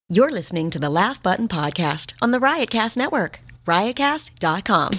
You're listening to the Laugh Button Podcast on the Riotcast Network, riotcast.com.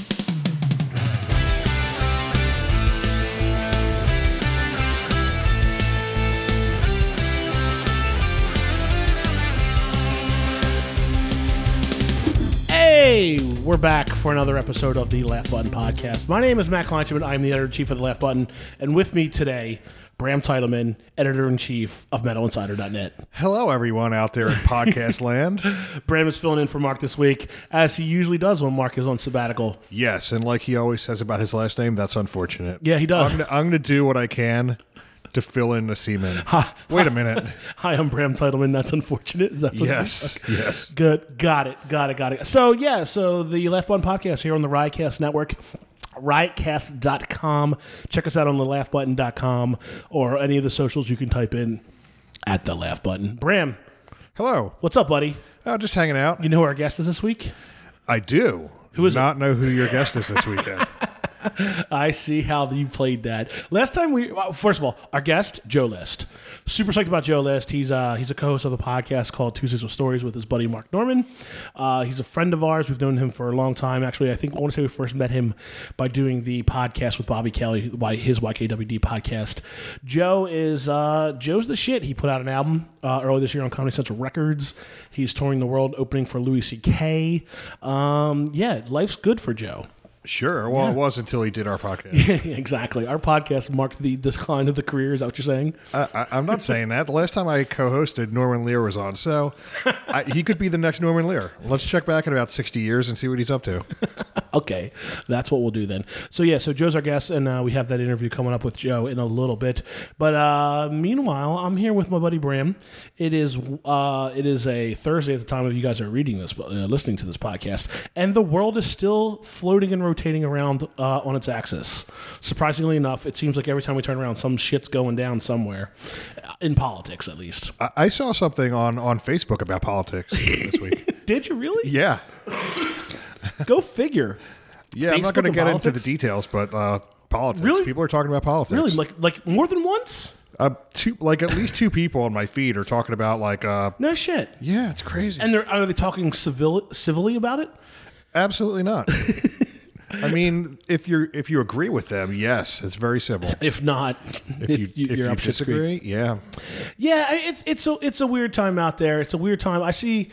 Hey, we're back for another episode of the Laugh Button Podcast. My name is Matt Kleinschmidt. I'm the editor-in-chief of the Laugh Button, and with me today, Bram Teitelman, editor-in-chief of MetalInsider.net. Hello, everyone out there in podcast land. Bram is filling in for Mark this week, as he usually does when Mark is on sabbatical. Yes, and like he always says about his last name, that's unfortunate. Yeah, he does. I'm going to do what I can to fill in the seaman. Wait a minute. Hi, I'm Bram Teitelman. That's unfortunate. That's Yes, okay. yes. Good. Got it. So the Laugh Button Podcast here on the Riotcast Network. Riotcast.com. Check us out on the laughbutton.com or any of the socials you can type in at the Laugh Button. Bram, Hello. what's up, buddy? Just hanging out. You know who our guest is this week? I do. Who is it? Not know who your guest is this weekend. I see how you played that. Last time first of all, our guest, Joe List. Super psyched about Joe List. He's a co-host of a podcast called Tuesdays with Stories with his buddy Mark Norman. He's a friend of ours. We've known him for a long time. Actually, I want to say we first met him by doing the podcast with Bobby Kelly, his YKWD podcast. Joe's the shit. He put out an album earlier this year on Comedy Central Records. He's touring the world, opening for Louis C.K. Life's good for Joe. Sure. Well, It was until he did our podcast. Exactly. Our podcast marked the decline of the career. Is that what you're saying? I'm not saying that. The last time I co-hosted, Norman Lear was on, so he could be the next Norman Lear. Let's check back in about 60 years and see what he's up to. Okay, that's what we'll do then. So Joe's our guest, and we have that interview coming up with Joe in a little bit. But meanwhile, I'm here with my buddy Bram. It is a Thursday at the time of you guys are reading this, listening to this podcast, and the world is still floating and rotating around on its axis. Surprisingly enough, it seems like every time we turn around, some shit's going down somewhere, in politics at least. I saw something on Facebook about politics this week. Did you really? Yeah. Go figure. Yeah, I'm not going to get into the details, but politics. Really? People are talking about politics. Really? Like more than once? At least two people on my feed are talking about No shit. Yeah, it's crazy. And are they talking civilly about it? Absolutely not. I mean, if you agree with them, yes, it's very civil. If not, if you up shit's disagree, creek. yeah. It's a weird time out there. It's a weird time. I see.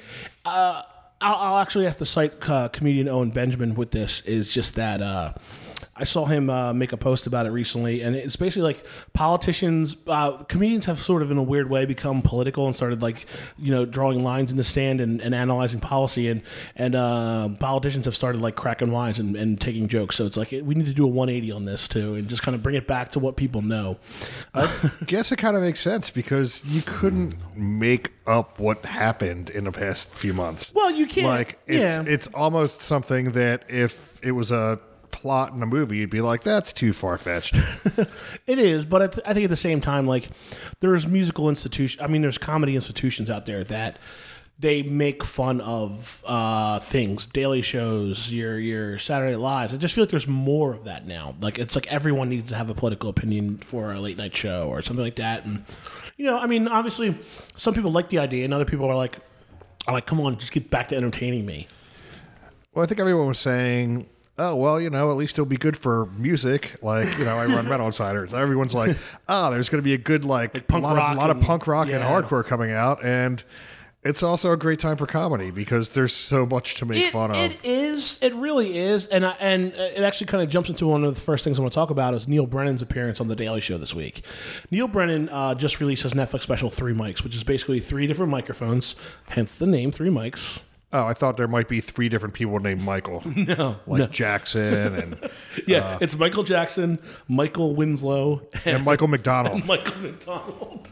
I'll actually have to cite comedian Owen Benjamin with this. Is just that I saw him make a post about it recently, and it's basically like politicians, comedians have sort of in a weird way become political and started drawing lines in the sand and analyzing policy, and politicians have started like cracking wise and taking jokes. So it's like we need to do a 180 on this too, and just kind of bring it back to what people know. I guess it kind of makes sense because you couldn't make up what happened in the past few months. Well, you can't. It's almost something that if it was a plot in a movie, you'd be like, that's too far-fetched. It is, but I think at the same time, like, there's there's comedy institutions out there that they make fun of things, daily shows, your Saturday Night Lives. I just feel like there's more of that now. Like, it's like everyone needs to have a political opinion for a late night show or something like that. And, obviously, some people like the idea, and other people are like, come on, just get back to entertaining me. Well, I think everyone was saying, oh, well, at least it'll be good for music. I run Metal Insiders. Everyone's like, there's going to be a good, punk rock, a lot of punk rock and hardcore coming out. And it's also a great time for comedy because there's so much to make fun of. It is. It really is. And it actually kind of jumps into one of the first things I want to talk about is Neil Brennan's appearance on The Daily Show this week. Neil Brennan just released his Netflix special, 3 Mics, which is basically 3 different microphones, hence the name 3 Mics. Oh, I thought there might be 3 different people named Michael. No. Jackson and... Yeah, it's Michael Jackson, Michael Winslow... And Michael McDonald. And Michael McDonald.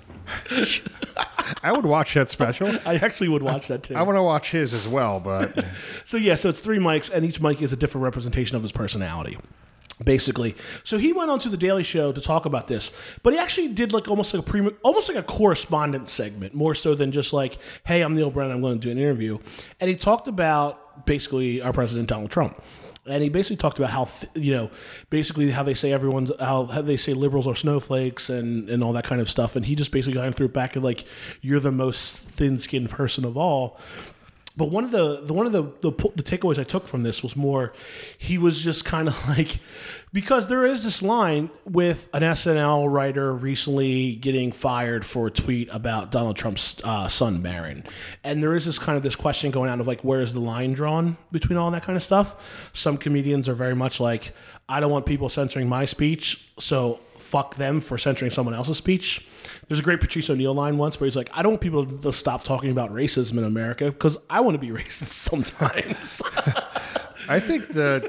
I would watch that special. I actually would watch that too. I want to watch his as well, but... So it's 3 mics, and each mic is a different representation of his personality. Basically, so he went on to the Daily Show to talk about this, but he actually did almost like a correspondence segment, more so than just like, "Hey, I'm Neil Brennan. I'm going to do an interview," and he talked about basically our president Donald Trump. And he basically talked about how, basically how they say how they say liberals are snowflakes and all that kind of stuff. And he just basically kind of threw it back at like, you're the most thin-skinned person of all. But one of the takeaways I took from this was more, he was just kind of like, because there is this line with an SNL writer recently getting fired for a tweet about Donald Trump's son Barron, and there is this question going on of like, where is the line drawn between all that kind of stuff? Some comedians are very much like, I don't want people censoring my speech, so fuck them for censoring someone else's speech. There's a great Patrice O'Neill line once where he's like, I don't want people to stop talking about racism in America because I want to be racist sometimes. I think the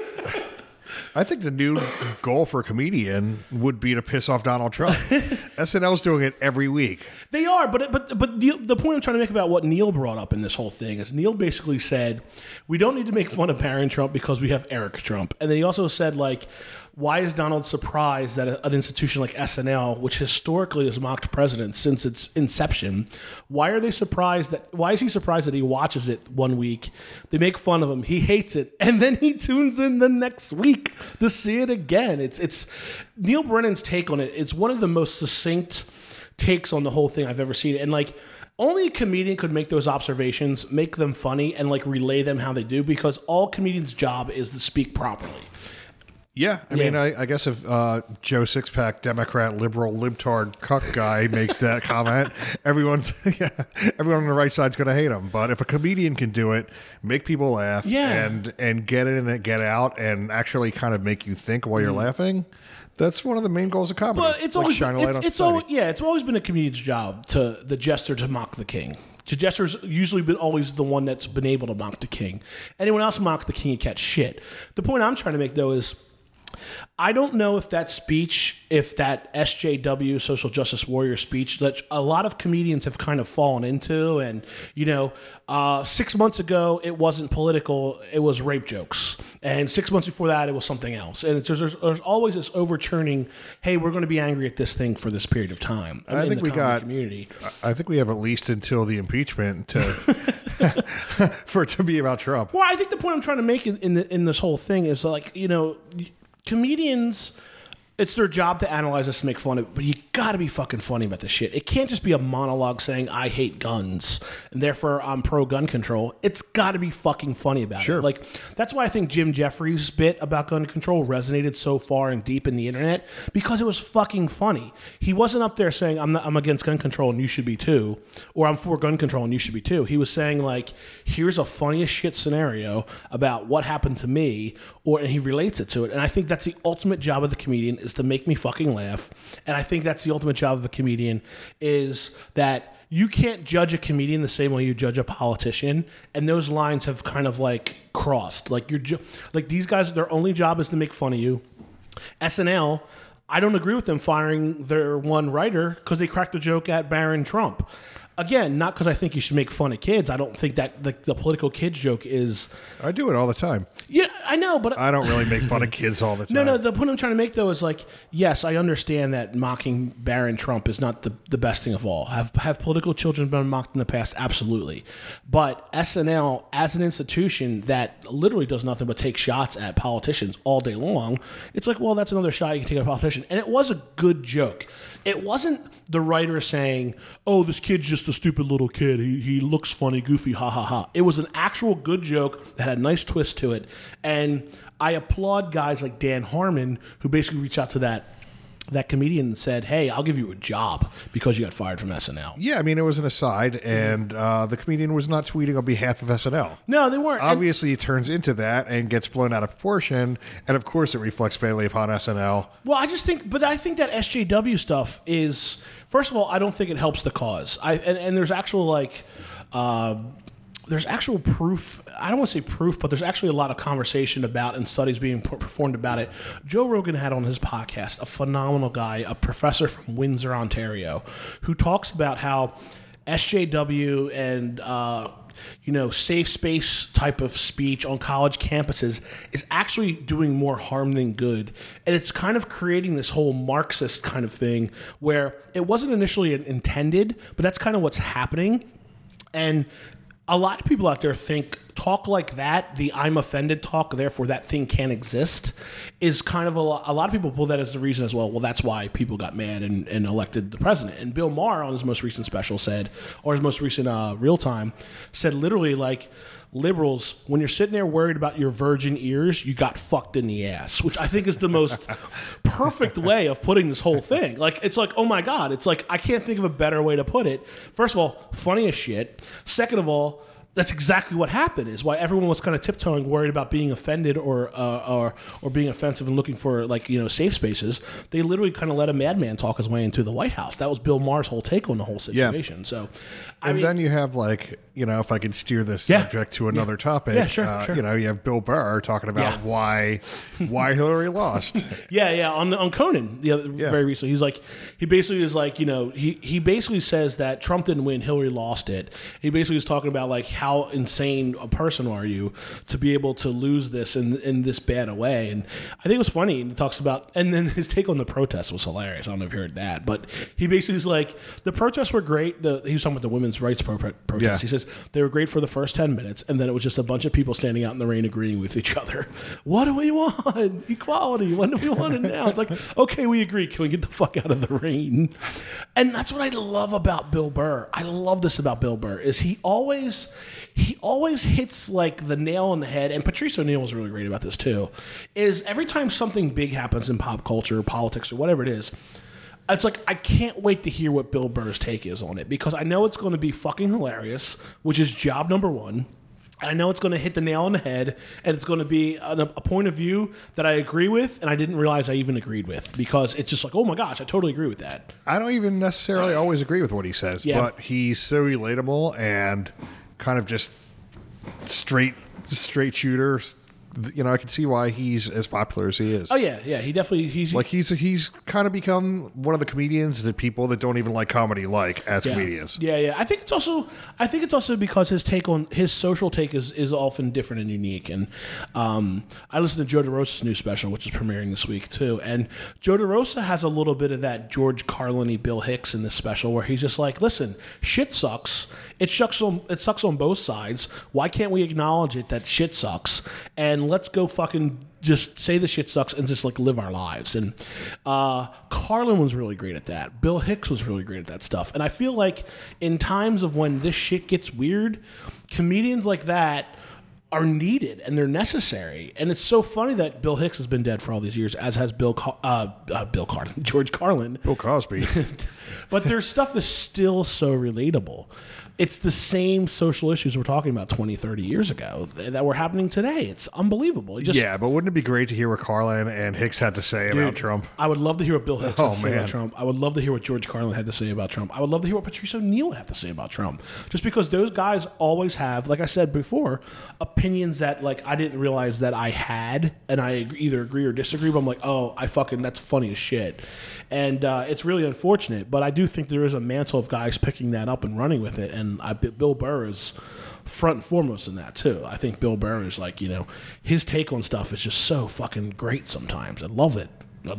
new goal for a comedian would be to piss off Donald Trump. SNL's doing it every week. They are, but the point I'm trying to make about what Neil brought up in this whole thing is Neil basically said, we don't need to make fun of Barron Trump because we have Eric Trump. And then he also said, like, why is Donald surprised that an institution like SNL, which historically has mocked presidents since its inception, why is he surprised that he watches it one week, they make fun of him, he hates it, and then he tunes in the next week to see it again? It's Neil Brennan's take on it. It's one of the most succinct takes on the whole thing I've ever seen. And like, only a comedian could make those observations, make them funny, and like relay them how they do, because all comedians' job is to speak properly. Yeah, I mean, I guess if Joe Sixpack, Democrat, liberal, libtard, cuck guy makes that comment, everyone on the right side's going to hate him. But if a comedian can do it, make people laugh, and get in and get out, and actually kind of make you think while you're laughing, that's one of the main goals of comedy. But it's always it's always been a comedian's job the jester to mock the king. The jester's usually been always the one that's been able to mock the king. Anyone else mock the king, you catch shit. The point I'm trying to make though is, I don't know if that speech, if that SJW, social justice warrior speech, that a lot of comedians have kind of fallen into. And, 6 months ago, it wasn't political, it was rape jokes. And 6 months before that, it was something else. And there's always this overturning, hey, we're going to be angry at this thing for this period of time. I think we have at least until the impeachment for it to be about Trump. Well, I think the point I'm trying to make in this whole thing is like, comedians, it's their job to analyze this and make fun of it, but you gotta be fucking funny about this shit. It can't just be a monologue saying, I hate guns, and therefore I'm pro-gun control. It's gotta be fucking funny about it. Like, that's why I think Jim Jeffries' bit about gun control resonated so far and deep in the internet, because it was fucking funny. He wasn't up there saying, I'm against gun control and you should be too, or I'm for gun control and you should be too. He was saying, like, here's a funniest shit scenario about what happened to me, and he relates it to it. And I think that's the ultimate job of the comedian, is to make me fucking laugh. And I think that's the ultimate job of a comedian, is that you can't judge a comedian the same way you judge a politician. And those lines have kind of like crossed. Like like these guys, their only job is to make fun of you. SNL, I don't agree with them firing their one writer because they cracked a joke at Barron Trump. Again, not because I think you should make fun of kids. I don't think that the political kids joke is... I do it all the time. Yeah, I know, but... I don't really make fun of kids all the time. No, the point I'm trying to make, though, is like, yes, I understand that mocking Barron Trump is not the best thing of all. Have political children been mocked in the past? Absolutely. But SNL, as an institution that literally does nothing but take shots at politicians all day long, it's like, well, that's another shot you can take at a politician. And it was a good joke. It wasn't the writer saying, oh, this kid's just a stupid little kid. He looks funny, goofy, ha, ha, ha. It was an actual good joke that had a nice twist to it. And I applaud guys like Dan Harmon, who basically reached out to that comedian and said, hey, I'll give you a job because you got fired from SNL. Yeah, I mean, it was an aside, and the comedian was not tweeting on behalf of SNL. No, they weren't. Obviously, it turns into that and gets blown out of proportion, and of course it reflects badly upon SNL. Well, I think that SJW stuff is, first of all, I don't think it helps the cause. And there's actual, like... there's actual proof, I don't want to say proof, but there's actually a lot of conversation about and studies being performed about it. Joe Rogan had on his podcast a phenomenal guy, a professor from Windsor, Ontario, who talks about how SJW and safe space type of speech on college campuses is actually doing more harm than good. And it's kind of creating this whole Marxist kind of thing where it wasn't initially intended, but that's kind of what's happening. And a lot of people out there think talk like that, the I'm offended talk, therefore that thing can't exist, is kind of a lot of people pull that as the reason as well. Well, that's why people got mad and elected the president. And Bill Maher on his most recent special said, or his most recent Real Time, said literally like, liberals, when you're sitting there worried about your virgin ears, you got fucked in the ass, which I think is the most perfect way of putting this whole thing. Like, it's like, oh my God, it's like, I can't think of a better way to put it. First of all, funny as shit. Second of all, that's exactly what happened, is why everyone was kind of tiptoeing, worried about being offended or being offensive and looking for, like, you know, safe spaces. They literally kind of let a madman talk his way into the White House. That was Bill Maher's whole take on the whole situation. Yeah. So, I mean, then you have, like, you know, if I could steer this subject to another topic, sure. You know, you have Bill Burr talking about why Hillary lost. On Conan very recently, he's like, he basically is like, you know, he basically says that Trump didn't win, Hillary lost it. He basically was talking about like how insane a person are you to be able to lose this in this bad a way. And I think it was funny. And he talks about, and then his take on the protests was hilarious. I don't know if you heard that, but he basically was like, the protests were great. He was talking about the women's rights protests. Yeah. He says they were great for the first 10 minutes, and then it was just a bunch of people standing out in the rain agreeing with each other. What do we want? Equality. When do we want it now? It's like, okay, we agree. Can we get the fuck out of the rain? And that's what I love about Bill Burr. I love this about Bill Burr, is he always hits like the nail on the head, and Patrice O'Neal was really great about this too, is every time something big happens in pop culture, politics, or whatever it is, it's like, I can't wait to hear what Bill Burr's take is on it, because I know it's going to be fucking hilarious, which is job number one. And I know it's going to hit the nail on the head, and it's going to be a point of view that I agree with, and I didn't realize I even agreed with, because it's just like, oh my gosh, I totally agree with that. I don't even necessarily always agree with what he says, but he's so relatable and kind of just straight shooter. You know, I can see why he's as popular as he is. Oh yeah, he definitely he's kind of become one of the comedians that people that don't even like comedy like as comedians. Yeah. I think it's also because his social take is often different and unique. And I listened to Joe DeRosa's new special, which is premiering this week too. And Joe DeRosa has a little bit of that George Carlin-y Bill Hicks in this special, where he's just like, listen, shit sucks. It sucks on both sides. Why can't we acknowledge it that shit sucks? And let's go fucking just say the shit sucks and just like live our lives. And Carlin was really great at that. Bill Hicks was really great at that stuff. And I feel like in times of when this shit gets weird, comedians like that are needed and they're necessary. And it's so funny that Bill Hicks has been dead for all these years, as has George Carlin. Bill Cosby. But their stuff is still so relatable. It's the same social issues we're talking about 20, 30 years ago that were happening today. It's unbelievable. But wouldn't it be great to hear what Carlin and Hicks had to say about Trump? I would love to hear what Bill Hicks had to say about Trump. I would love to hear what George Carlin had to say about Trump. I would love to hear what Patrice O'Neal would have to say about Trump. Just because those guys always have, like I said before, opinions that like I didn't realize that I had, and I either agree or disagree, but I'm like, oh, that's funny as shit. And it's really unfortunate, but I do think there is a mantle of guys picking that up and running with it, and Bill Burr is front and foremost in that too. I think Bill Burr is like, you know, his take on stuff is just so fucking great sometimes. I love it.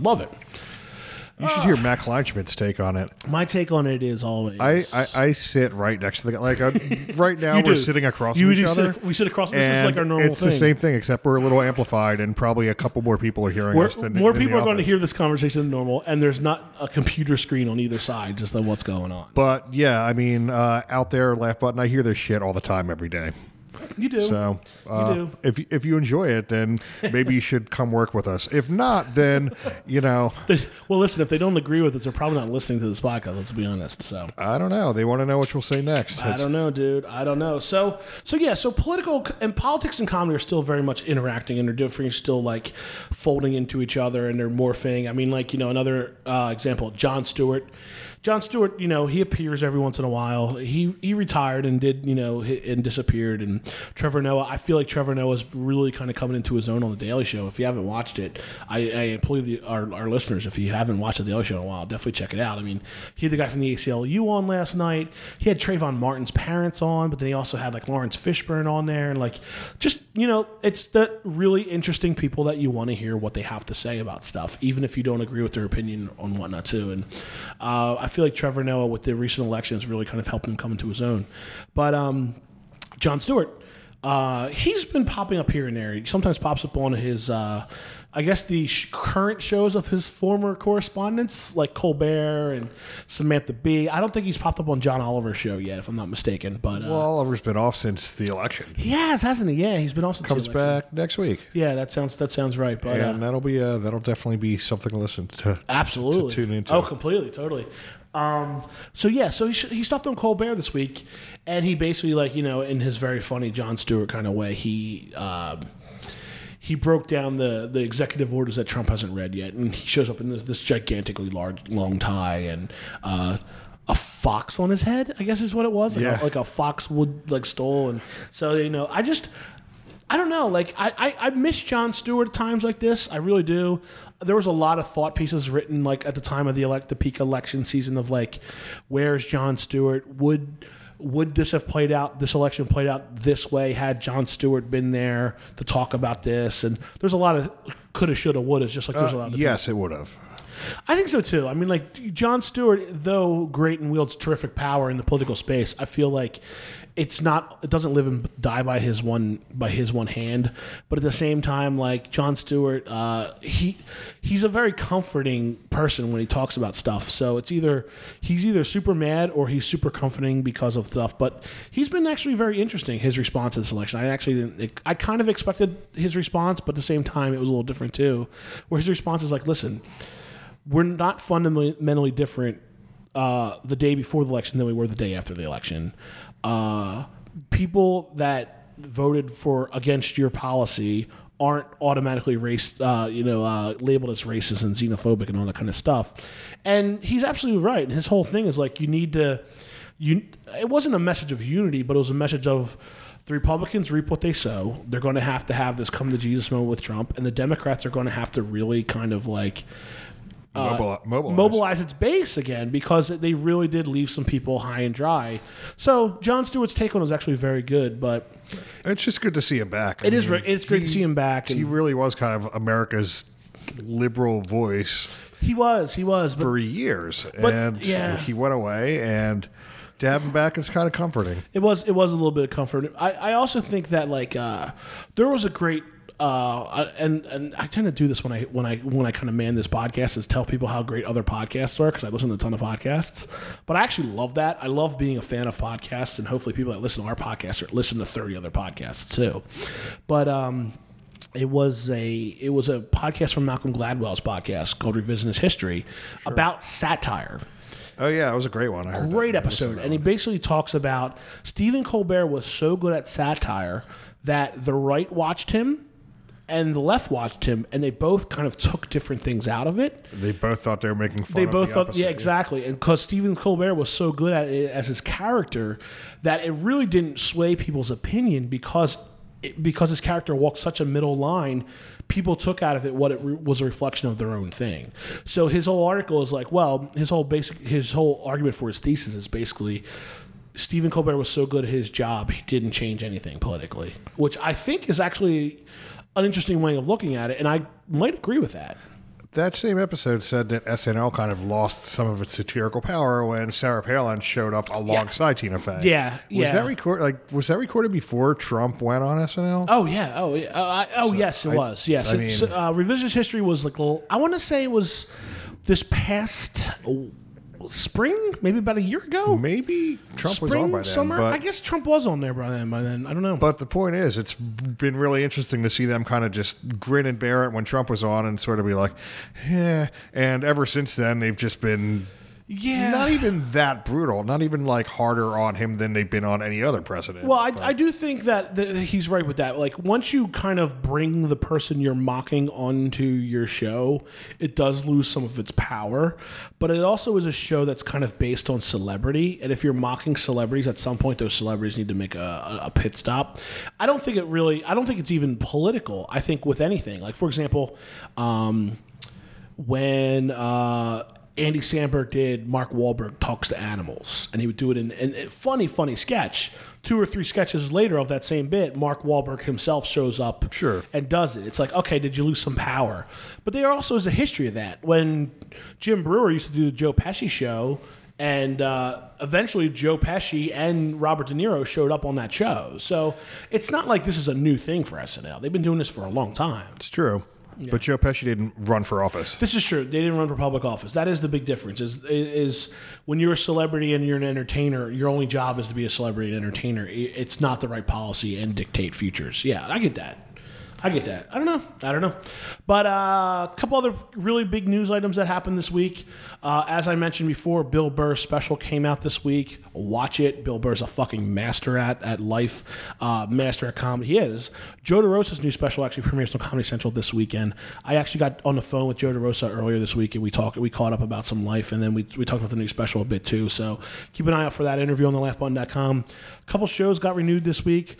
You should hear Matt Kleinschmidt's take on it. My take on it is always... I sit right next to the guy. Like, right now, we're sitting across from each other. We sit across. This is like our normal thing. It's the same thing, except we're a little amplified, and probably a couple more people are hearing us than more people are going to hear this conversation than normal, and there's not a computer screen on either side, just of what's going on. But, yeah, I mean, out there, Laugh Button, I hear this shit all the time, every day. You do. So you do. If you enjoy it, then maybe you should come work with us. If not, then, you know. Well, listen, if they don't agree with us, they're probably not listening to this podcast, let's be honest. So I don't know. They want to know what we'll say next. I don't know, dude. I don't know. So political and politics and comedy are still very much interacting, and they're different, still like folding into each other, and they're morphing. I mean, like, you know, another example, Jon Stewart. Jon Stewart, you know, he appears every once in a while. He retired and did, you know, and disappeared. And Trevor Noah, I feel like Trevor Noah's really kind of coming into his own on The Daily Show. If you haven't watched it, I implore our listeners, if you haven't watched The Daily Show in a while, definitely check it out. I mean, he had the guy from the ACLU on last night. He had Trayvon Martin's parents on, but then he also had like Lawrence Fishburne on there. And like, just, you know, it's the really interesting people that you want to hear what they have to say about stuff, even if you don't agree with their opinion on whatnot too. And I feel like Trevor Noah with the recent elections really kind of helped him come into his own. But Jon Stewart, He's been popping up here and there. He sometimes pops up on his, I guess, the current shows of his former correspondents, like Colbert and Samantha Bee. I don't think he's popped up on John Oliver's show yet, if I'm not mistaken. But Well, Oliver's been off since the election. he has, hasn't he? Yeah, he's been off since Comes the election. back next week. Yeah, that sounds right. But And that'll definitely be something to listen to. absolutely To tune into. Oh, completely, totally. So he stopped on Colbert this week, and he basically, like, in his very funny Jon Stewart kind of way, he broke down the executive orders that Trump hasn't read yet, and he shows up in this gigantically long tie and a fox on his head, I guess is what it was, like a fox would stole, and so I don't know. Like, I miss Jon Stewart at times like this. I really do. There was a lot of thought pieces written like at the time of the peak election season of like, where's Jon Stewart? Would this have played out? This election played out this way had Jon Stewart been there to talk about this? And there's a lot of coulda, shoulda, woulda. Just like there's a lot of Yes, it would have. I think so too. I mean, like, Jon Stewart, though great and wields terrific power in the political space, I feel like it doesn't live and die by his one hand. But at the same time, like, Jon Stewart, he's a very comforting person when he talks about stuff. So he's either super mad or he's super comforting because of stuff. But he's been actually very interesting, his response to this election. I kind of expected his response, but at the same time, it was a little different too. Where his response is like, listen, we're not fundamentally different the day before the election than we were the day after the election. People that voted against your policy aren't automatically labeled as racist and xenophobic and all that kind of stuff. And he's absolutely right. And his whole thing is like, it wasn't a message of unity, but it was a message of the Republicans reap what they sow. They're going to have this come to Jesus moment with Trump, and the Democrats are going to have to really kind of like mobilize its base again, because they really did leave some people high and dry. So Jon Stewart's take on it was actually very good, but it's just good to see him back. It's great to see him back. He really was kind of America's liberal voice. He was for years, and he went away, and to have him back is kind of comforting. It was a little bit of comfort. I also think that there was a great. And I tend to do this when I kind of man this podcast, is tell people how great other podcasts are, because I listen to a ton of podcasts. But I actually love that. I love being a fan of podcasts, and hopefully people that listen to our podcast listen to 30 other podcasts too. But it was a podcast from Malcolm Gladwell's podcast called Revisionist History about satire. Oh yeah, it was a great one. I heard great episode, and he basically talks about Stephen Colbert was so good at satire that the right watched him and the left watched him, and they both kind of took different things out of it. They both thought they were making fun. They both thought, yeah, exactly. And because Stephen Colbert was so good at it as his character, that it really didn't sway people's opinion, because his character walked such a middle line. People took out of it what it was a reflection of their own thing. So his whole article is like, well, his whole argument for his thesis is basically, Stephen Colbert was so good at his job, he didn't change anything politically, which I think is actually an interesting way of looking at it, and I might agree with that. That same episode said that SNL kind of lost some of its satirical power when Sarah Palin showed up alongside Tina Fey. Yeah, Was that recorded before Trump went on SNL? Oh yeah, yes, it was. Yes, Revisionist History was like, I want to say it was this past spring, maybe about a year ago. Maybe Trump was on by then. Summer. But, I guess Trump was on there by then. I don't know. But the point is, it's been really interesting to see them kind of just grin and bear it when Trump was on, and sort of be like, yeah. And ever since then, they've just been not even that brutal, not even like harder on him than they've been on any other president. Well, I do think that he's right with that. Like, once you kind of bring the person you're mocking onto your show, it does lose some of its power. But it also is a show that's kind of based on celebrity. And if you're mocking celebrities, at some point those celebrities need to make a pit stop. I don't think it's even political. I think with anything, like, for example, when Andy Samberg did Mark Wahlberg Talks to Animals, and he would do it in a funny sketch. 2 or 3 sketches later of that same bit, Mark Wahlberg himself shows up and does it. It's like, okay, did you lose some power? But there also is a history of that. When Jim Brewer used to do the Joe Pesci show, And eventually Joe Pesci and Robert De Niro showed up on that show. So it's not like this is a new thing for SNL. They've been doing this for a long time. It's true. Yeah. But Joe Pesci didn't run for office. This is true. They didn't run for public office. That is the big difference. Is when you're a celebrity and you're an entertainer, your only job is to be a celebrity and entertainer. It's not the right policy and dictate futures. Yeah, I get that. I don't know. But a couple other really big news items that happened this week. As I mentioned before, Bill Burr's special came out this week. Watch it. Bill Burr's a fucking master at life, master at comedy. He is. Joe DeRosa's new special actually premieres on Comedy Central this weekend. I actually got on the phone with Joe DeRosa earlier this week, and we caught up about some life, and then we talked about the new special a bit too. So keep an eye out for that interview on thelaughbutton.com. A couple shows got renewed this week.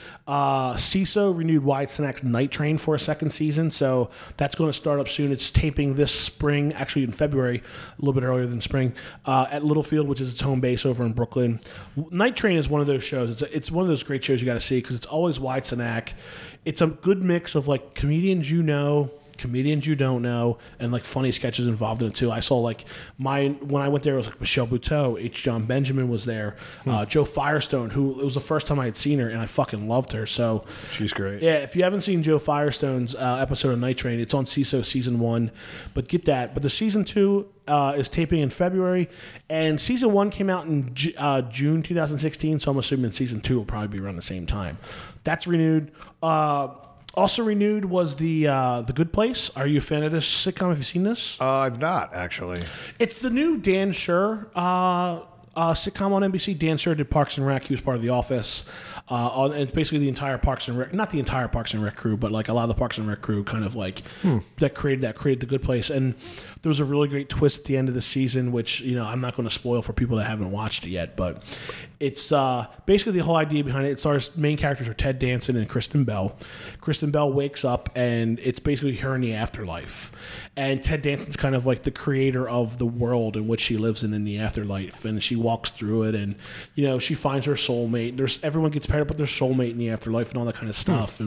CISO renewed Wyatt Cenac's Night Train for a second season, so that's going to start up soon. It's taping this spring, actually in February, a little bit earlier than spring, at Littlefield, which is its home base over in Brooklyn. Night Train is one of those shows. It's one of those great shows you got to see because it's always Wyatt Cenac. It's a good mix of like comedians you know, comedians you don't know, and like funny sketches involved in it too. I saw like when I went there, it was like Michelle Buteau, H. John Benjamin was there, Joe Firestone, who it was the first time I had seen her, and I fucking loved her. So she's great. Yeah, if you haven't seen Joe Firestone's episode of Night Train, it's on CISO season 1. But get that. But the season 2 is taping in February, and season 1 came out in June 2016. So I'm assuming season 2 will probably be around the same time. That's renewed. Also renewed was the Good Place. Are you a fan of this sitcom? Have you seen this? I've not, actually. It's the new Dan Schur sitcom on NBC. Dan Schur did Parks and Rec. He was part of The Office. And it's basically the entire Parks and Rec, not the entire Parks and Rec crew, but like a lot of the Parks and Rec crew kind of like that created The Good Place. And there was a really great twist at the end of the season, which, you know, I'm not going to spoil for people that haven't watched it yet, but it's basically the whole idea behind it. It's our main characters are Ted Danson and Kristen Bell. Kristen Bell wakes up and it's basically her in the afterlife. And Ted Danson's kind of like the creator of the world in which she lives in the afterlife. And she walks through it and, you know, she finds her soulmate. Everyone gets paired up with their soulmate in the afterlife and all that kind of stuff.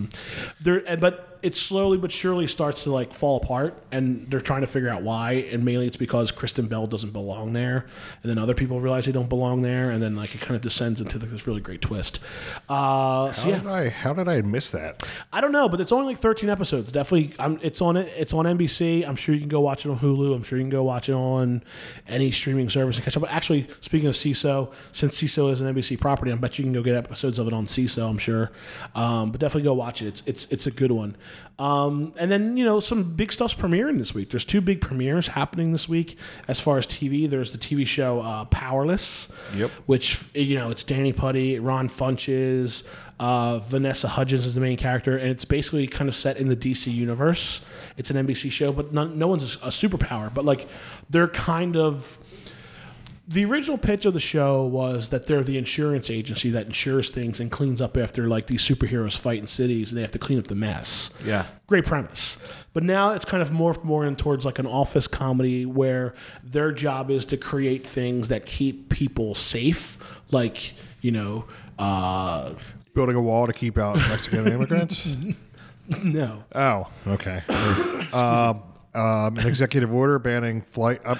But it slowly but surely starts to like fall apart, and they're trying to figure out why. And mainly it's because Kristen Bell doesn't belong there, and then other people realize they don't belong there, and then like it kind of descends into this really great twist. How did I miss that? I don't know, but it's only like 13 episodes. Definitely, it's on NBC. I'm sure you can go watch it on Hulu. I'm sure you can go watch it on any streaming service and catch up. But actually, speaking of CISO, since CISO is an NBC property, I bet you can go get episodes of it on CISO. I'm sure, but definitely go watch it. It's a good one. And then, you know, some big stuff's premiering this week. There's 2 big premieres happening this week as far as TV. There's the TV show Powerless, which, you know, it's Danny Putty, Ron Funches, Vanessa Hudgens is the main character, and it's basically kind of set in the DC universe. It's an NBC show, but no one's a superpower. But, like, they're kind of... The original pitch of the show was that they're the insurance agency that insures things and cleans up after like these superheroes fight in cities, and they have to clean up the mess. Yeah. Great premise. But now it's kind of morphed more in towards like an office comedy where their job is to create things that keep people safe. Like, you know... building a wall to keep out Mexican immigrants? No. Oh, okay. An executive order banning flight up...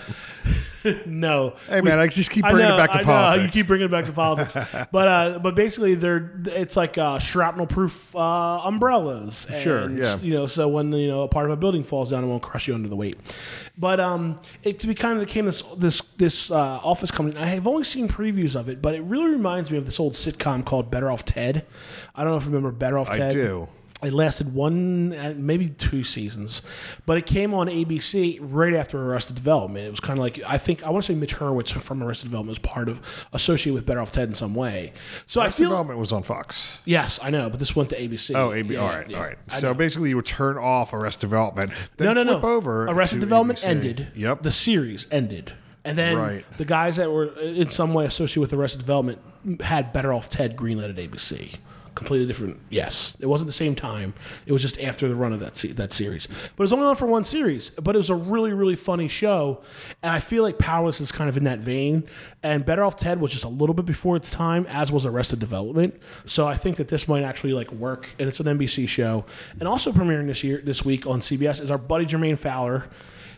No. Hey, man, I just keep bringing it back to politics. You keep bringing it back to politics. But basically, it's like shrapnel-proof umbrellas. And, sure, yeah. You know, so when, you know, a part of a building falls down, it won't crush you under the weight. But it became this office company. I've only seen previews of it, but it really reminds me of this old sitcom called Better Off Ted. I don't know if you remember Better Off Ted. I do. It lasted 1, maybe 2 seasons, but it came on ABC right after Arrested Development. It was kind of like, I want to say Mitch Hurwitz from Arrested Development was associated with Better Off Ted in some way. So Arrested Development was on Fox. Yes, I know, but this went to ABC. Oh, ABC. All right. So basically, you would turn off Arrested Development, then flip over. Arrested Development ABC. ended. Yep. The series ended. And then the guys that were in some way associated with Arrested Development had Better Off Ted greenlit at ABC. Completely different. Yes, it wasn't the same time. It was just after the run of that series. But it was only on for 1 series. But it was a really, really funny show, and I feel like Powerless is kind of in that vein. And Better Off Ted was just a little bit before its time, as was Arrested Development. So I think that this might actually like work, and it's an NBC show. And also premiering this week on CBS is our buddy Jermaine Fowler.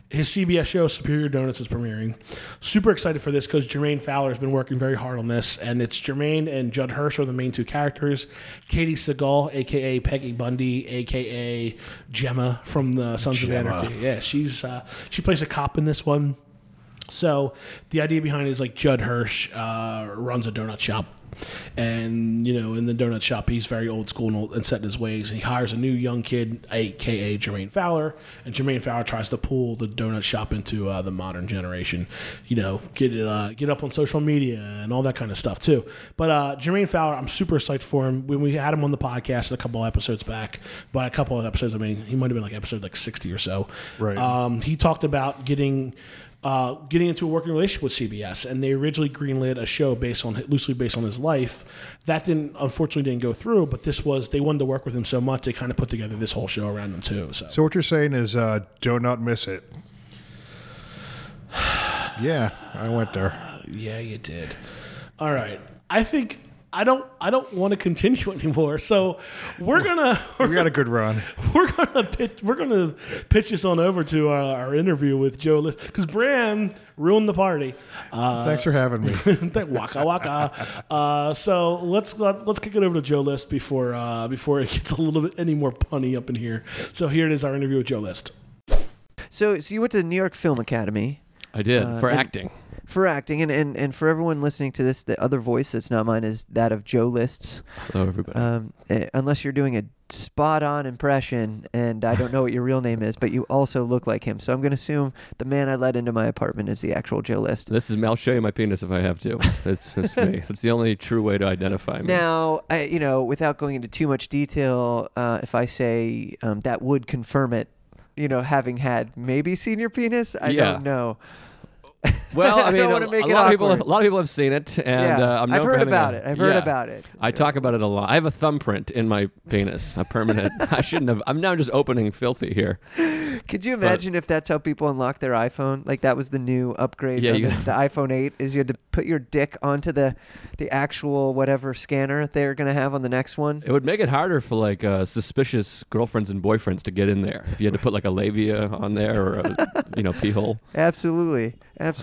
his CBS show Superior Donuts is premiering. Super excited for this because Jermaine Fowler has been working very hard on this, and it's Jermaine and Judd Hirsch are the main two characters. Katie Seagal, aka Peggy Bundy, aka Gemma from the Sons of Anarchy. Yeah, she plays a cop in this one. So the idea behind it is like Judd Hirsch runs a donut shop. And, in the donut shop, he's very old school and set in his ways. And he hires a new young kid, a.k.a. Jermaine Fowler. And Jermaine Fowler tries to pull the donut shop into the modern generation. Get up on social media and all that kind of stuff, too. But Jermaine Fowler, I'm super psyched for him. When we had him on the podcast a couple of episodes back, by a couple of episodes, I mean, he might have been like episode 60 or so. Right. He talked about getting into a working relationship with CBS, and they originally greenlit a show loosely based on his life. That unfortunately didn't go through, but they wanted to work with him so much, they kind of put together this whole show around him too. So what you're saying is, do not miss it. Yeah, I went there. Yeah, you did. All right. I think I don't want to continue anymore. So we got a good run. We're gonna pitch this on over to our interview with Joe List, because Bran ruined the party. Thanks for having me. Waka waka. So let's kick it over to Joe List before it gets a little bit any more punny up in here. So here it is, our interview with Joe List. So you went to the New York Film Academy. I did, for acting. For acting, and for everyone listening to this, the other voice that's not mine is that of Joe Lists. Hello, everybody. Unless you're doing a spot-on impression, and I don't know what your real name is, but you also look like him. So I'm going to assume the man I let into my apartment is the actual Joe List. I'll show you my penis if I have to. It's me. It's the only true way to identify me. Now, without going into too much detail, if I say that would confirm it, having had maybe seen your penis, I don't know. Well, I mean, don't want to make it awkward. A lot of people have seen it, and I'm known I've heard for about it. I've heard about it. I talk about it a lot. I have a thumbprint in my penis, a permanent. I shouldn't have. I'm now just opening filthy here. Could you imagine if that's how people unlock their iPhone? Like that was the new upgrade. Yeah, the iPhone 8 is you had to put your dick onto the actual whatever scanner they're going to have on the next one. It would make it harder for like suspicious girlfriends and boyfriends to get in there if you had to put like a labia on there or a pee hole. Absolutely.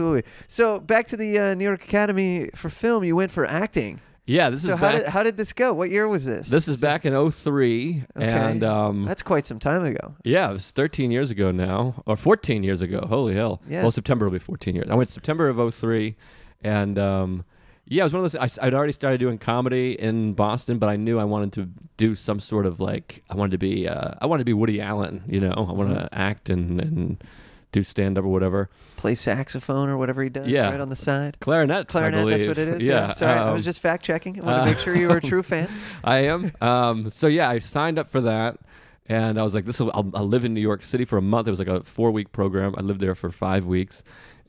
So back to the New York Academy for Film, you went for acting. Yeah, how did this go? What year was this? This is back in 2003, okay. And that's quite some time ago. Yeah, it was 13 years ago now, or 14 years ago. Holy hell! Yeah. Well, September will be 14 years. I went September of 2003, and it was one of those. I'd already started doing comedy in Boston, but I knew I wanted to do some sort of like I wanted to be Woody Allen. I want to act and do stand-up or whatever. Play saxophone or whatever he does right on the side. Clarinet, that's what it is? Yeah. Sorry, I was just fact-checking. I want to make sure you were a true fan. I am. So, yeah, I signed up for that, and I was like, I'll live in New York City for a month. It was like a 4-week program. I lived there for 5 weeks,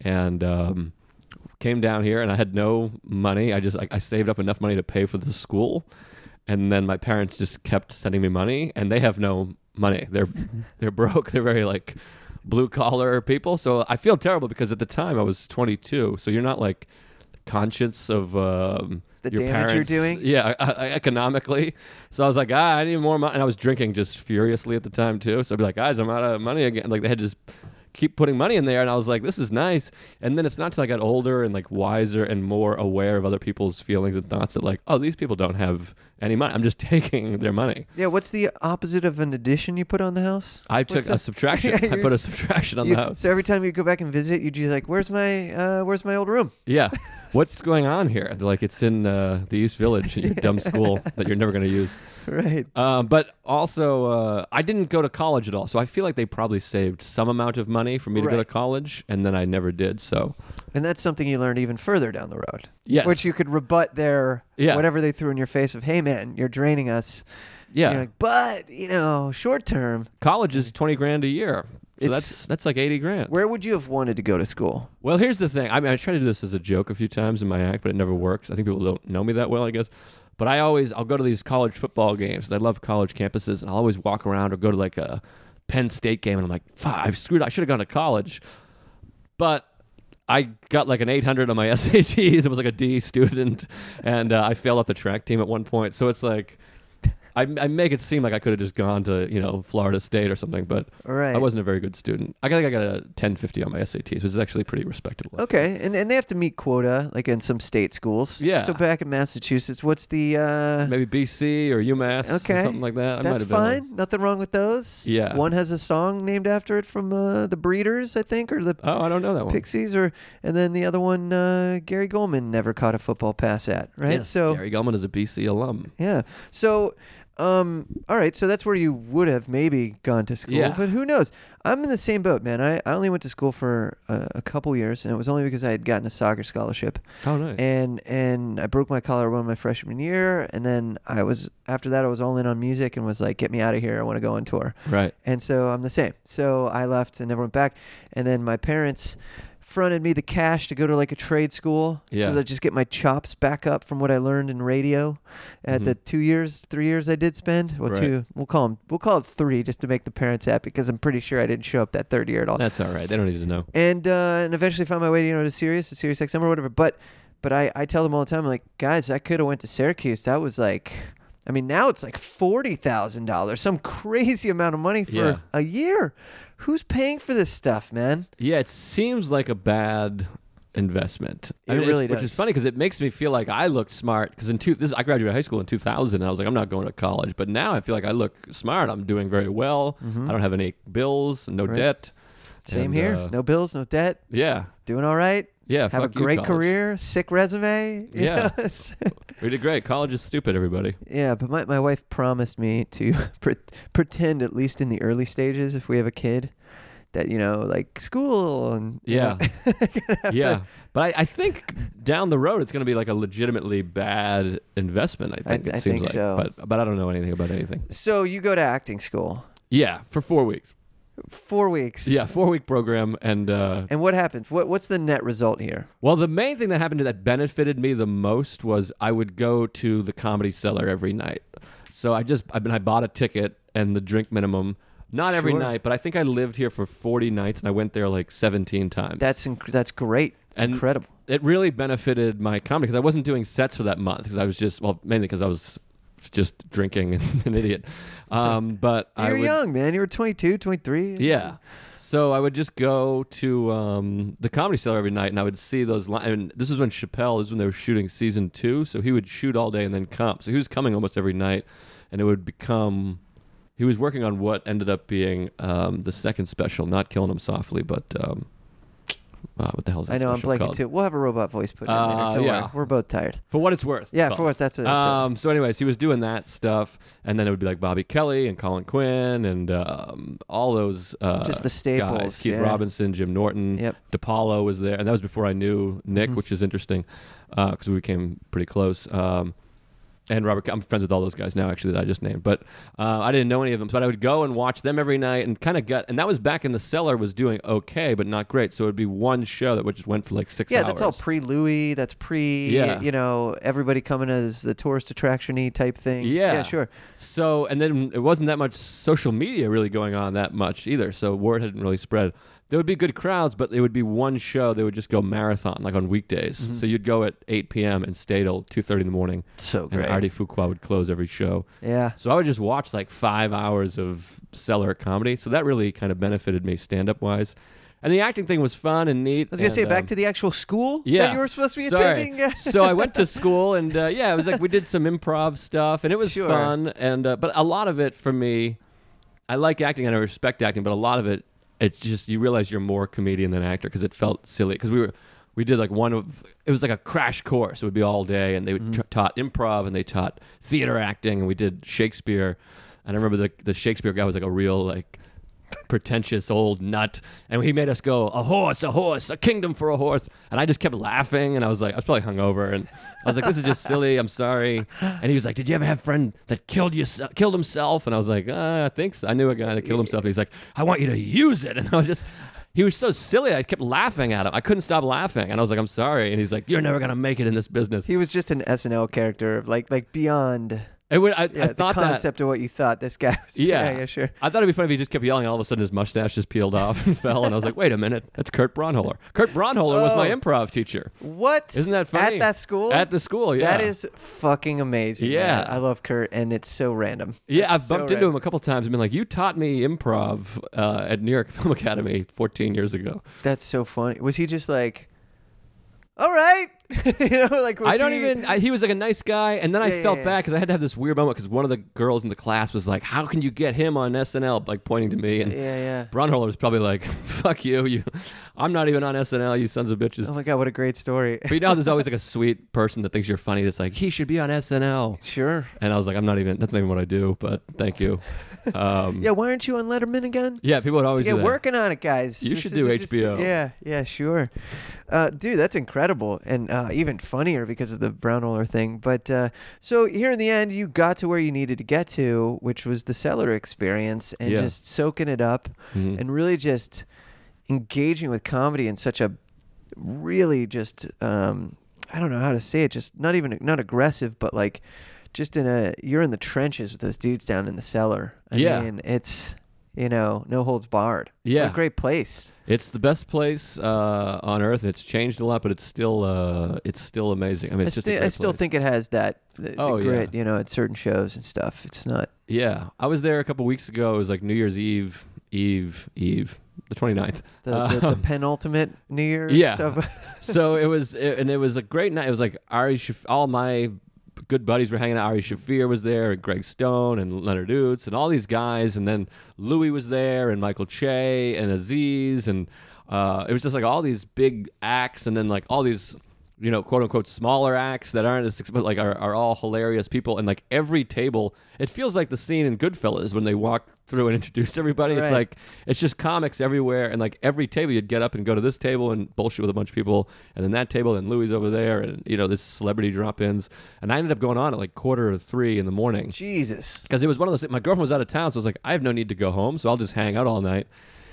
and came down here, and I had no money. I saved up enough money to pay for the school, and then my parents just kept sending me money, and they have no money. They're broke. They're very, like, blue-collar people. So I feel terrible because at the time I was 22, so you're not, like, conscious of the your damage parents, you're doing? Yeah, economically. So I was like, I need more money. And I was drinking just furiously at the time, too. So I'd be like, guys, I'm out of money again. Like, they had to just keep putting money in there, and I was like, this is nice. And then it's not until I got older and like wiser and more aware of other people's feelings and thoughts that like, oh, these people don't have any money. I'm just taking their money. Yeah, what's the opposite of an addition you put on the house? I took a subtraction. I put a subtraction on the house. So every time you go back and visit, you'd be like, where's my old room? Yeah. What's going on here? They're like, it's in the East Village at your dumb school that you're never going to use. Right. But also, I didn't go to college at all. So I feel like they probably saved some amount of money for me to go to college, and then I never did. So, and that's something you learned even further down the road. Yes. Which you could rebut their whatever they threw in your face of, hey, man, you're draining us. Yeah. You're like, but, short term. College is $20,000 a year. So that's like $80,000. Where would you have wanted to go to school? Well, here's the thing. I mean, I try to do this as a joke a few times in my act, but it never works. I think people don't know me that well, I guess. But I'll go to these college football games. I love college campuses, and I'll always walk around or go to like a Penn State game, and I'm like, fuck, I should have gone to college. But I got like an 800 on my SATs. It was like a D student, and I failed off the track team at one point. So it's like, I make it seem like I could have just gone to Florida State or something, but Right. I wasn't a very good student. I think I got a 1050 on my SATs, which is actually pretty respectable. Okay, and they have to meet quota like in some state schools. Yeah. So back in Massachusetts, what's the? Maybe BC or UMass Okay. or something like that. I That's might have been one. fine. Nothing wrong with those. Yeah. One has a song named after it from the Breeders, I think, or the Oh, I don't know that one. Pixies, and then the other one, Gary Goldman never caught a football pass at, right? Yes, So Gary Gulman is a BC alum. yeah. So, all right. So that's where you would have maybe gone to school, Yeah. but who knows? I'm in the same boat, man. I only went to school for a couple years, and it was only because I had gotten a soccer scholarship. Oh, nice. And I broke my collarbone my freshman year, and then after that I was all in on music and was like, get me out of here. I want to go on tour. Right. And so I'm the same. So I left and never went back. And then my parents fronted me the cash to go to like a trade school Yeah. so that I just get my chops back up from what I learned in radio at the 3 years I did spend. Well, Right. 2. We'll call it 3 just to make the parents happy because I'm pretty sure I didn't show up that third year at all. That's all right. They don't need to know. And eventually found my way, to Sirius XM or whatever. But I tell them all the time, like, guys, I could have went to Syracuse. That was like, I mean, now it's like $40,000, some crazy amount of money for Yeah. a year. Who's paying for this stuff, man? Yeah, it seems like a bad investment. It really Which does. is funny because it makes me feel like I looked smart. Because I graduated high school in 2000, and I was like, I'm not going to college. But now I feel like I look smart. I'm doing very well. I don't have any bills, no Right. debt. Same And, here. No bills, no debt. Yeah. Doing all right. Yeah. Have a fuck you, great college. career. Sick resume. You Yeah. know, it's- We did great. College is stupid, everybody. Yeah, but my wife promised me to pretend, at least in the early stages, if we have a kid, that, like school and... Yeah. gonna have Yeah. to- But I think down the road, it's going to be like a legitimately bad investment, I think. I It seems think like. so. But I don't know anything about anything. So you go to acting school. Yeah. For 4 weeks. 4 weeks. Yeah. 4-week program. And, And what happens? What's the net result here? well, the main thing that happened that benefited me the most was I would go to the Comedy Cellar every night. So I bought a ticket and the drink minimum. Not every Sure. night, but I think I lived here for 40 nights and I went there like 17 times. That's great. It's And incredible. It really benefited my comedy because I wasn't doing sets for that month because I was mainly because I was just drinking and an idiot. But You were young, man. You were 22, 23. Yeah. So I would just go to the Comedy Cellar every night, and I would see those. And this is when this is when they were shooting season 2. So he would shoot all day and then come. So he was coming almost every night, and it would become. He was working on what ended up being the second special, not Killing Him Softly, but what the hell is that I know. I'm special blanking called? too. We'll have a robot voice put in there. Don't yeah. worry. We're both tired. For What It's Worth. Yeah, it's for what called. that's it. So anyways, he was doing that stuff, and then it would be like Bobby Kelly and Colin Quinn and all those Just the staples, guys. Keith yeah. Robinson, Jim Norton, Yep. DePaulo was there, and that was before I knew Nick, which is interesting because we became pretty close. And Robert, I'm friends with all those guys now, actually, that I just named. But I didn't know any of them. But I would go and watch them every night and kind of and that was back in the Cellar was doing okay, but not great. So it would be one show that just went for like 6 hours. Yeah, that's all pre-Louis. That's Yeah. everybody coming as the tourist attraction-y type thing. Yeah. Yeah, sure. So, and then it wasn't that much social media really going on that much either. So word hadn't really spread. There would be good crowds, but it would be one show. They would just go marathon, like on weekdays. So you'd go at 8 p.m. and stay till 2:30 in the morning. So And great. Artie Fuqua would close every show. Yeah. So I would just watch like 5 hours of Cellar comedy. So that really kind of benefited me stand-up wise. And the acting thing was fun and neat. I was going to say, back to the actual school yeah. that you were supposed to be Sorry. attending. So I went to school and it was like we did some improv stuff and it was Sure. fun. And but a lot of it for me, I like acting and I respect acting, but a lot of it, it's just you realize you're more comedian than actor because it felt silly because we did like it was like a crash course. It would be all day and they would taught improv and they taught theater acting and we did Shakespeare. And I remember the Shakespeare guy was like a real like pretentious old nut, and he made us go a horse, a kingdom for a horse, and I just kept laughing, and I was probably hungover, and I was like, this is just silly, I'm sorry. And he was like, did you ever have a friend that killed himself? And I was like, I think so. I knew a guy that killed himself, and he's like, I want you to use it. And I was just, he was so silly, I kept laughing at him. I couldn't stop laughing, and I was like, I'm sorry. And he's like, you're never gonna make it in this business. He was just an SNL character, like beyond. It would. I the thought concept of what you thought this guy was. Yeah, sure. I thought it'd be funny if he just kept yelling, and all of a sudden his mustache just peeled off and fell, and I was like, wait a minute, that's Kurt Braunholer. Kurt Braunholer was my improv teacher. What? Isn't that funny? At that school? At the school, yeah. That is fucking amazing. Yeah. man. I love Kurt, and it's so random. Yeah, It's I've so bumped into him a couple times and been like, you taught me improv at New York Film Academy 14 years ago. That's so funny. Was he just like, all right? Like was I don't he... even. He was like a nice guy, and then I felt yeah. bad because I had to have this weird moment because one of the girls in the class was like, "How can you get him on SNL?" Like pointing to me, and Yeah. Braunholer was probably like, "Fuck you, I'm not even on SNL, you sons of bitches." Oh my god, what a great story. But you know, there's always like a sweet person that thinks you're funny. That's like, he should be on SNL. Sure. And I was like, I'm not even. That's not even what I do. But thank you. Yeah, why aren't you on Letterman again? Yeah, people would always Get do that. working on it, guys. You This should do isn't just HBO. Yeah, sure. Dude, that's incredible. And even funnier because of the Braunholer thing. But so here in the end, you got to where you needed to get to, which was the Cellar experience and Yeah. just soaking it up and really just engaging with comedy in such a really just, I don't know how to say it, just not aggressive, but like just you're in the trenches with those dudes down in the cellar. I mean, it's, no holds barred. Yeah. What a great place. It's the best place on earth. It's changed a lot, but it's still amazing. I mean, it's just a great I still place. think it has that the grit, yeah. at certain shows and stuff. It's not. Yeah, I was there a couple weeks ago. It was like New Year's Eve, the 29th. The penultimate New Year's. Yeah. Of, So it was a great night. It was like all my good buddies were hanging out. Ari Shaffir was there, and Greg Stone, and Leonard Ootz, and all these guys. And then Louis was there, and Michael Che, and Aziz, and it was just like all these big acts, and then like all these, quote unquote smaller acts that aren't as, but like are all hilarious people. And like every table, it feels like the scene in Goodfellas when they walk through and introduce everybody. It's Right. like it's just comics everywhere, and like every table you'd get up and go to this table and bullshit with a bunch of people, and then that table, and Louis over there, and this celebrity drop-ins. And I ended up going on at like 2:45 in the morning Jesus. because it was one of those. My girlfriend was out of town, so I was like, I have no need to go home, so I'll just hang out all night.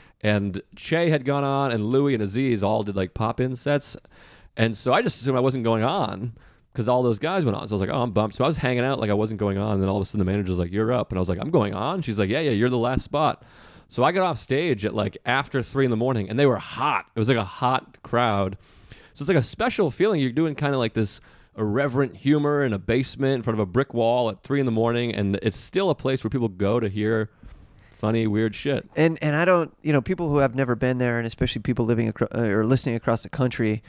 And Che had gone on, and Louis and Aziz all did like pop-in sets, and so I just assumed I wasn't going on because all those guys went on. So I was like, oh, I'm bummed. So I was hanging out like I wasn't going on, and then all of a sudden the manager was like, you're up, and I was like, I'm going on. She's like, yeah, you're the last spot. So I got off stage at like after 3 a.m, and they were hot. It was like a hot crowd. So it's like a special feeling. You're doing kind of like this irreverent humor in a basement in front of a brick wall at 3 a.m, and it's still a place where people go to hear funny, weird shit. And I don't, people who have never been there, and especially people living or listening across the country,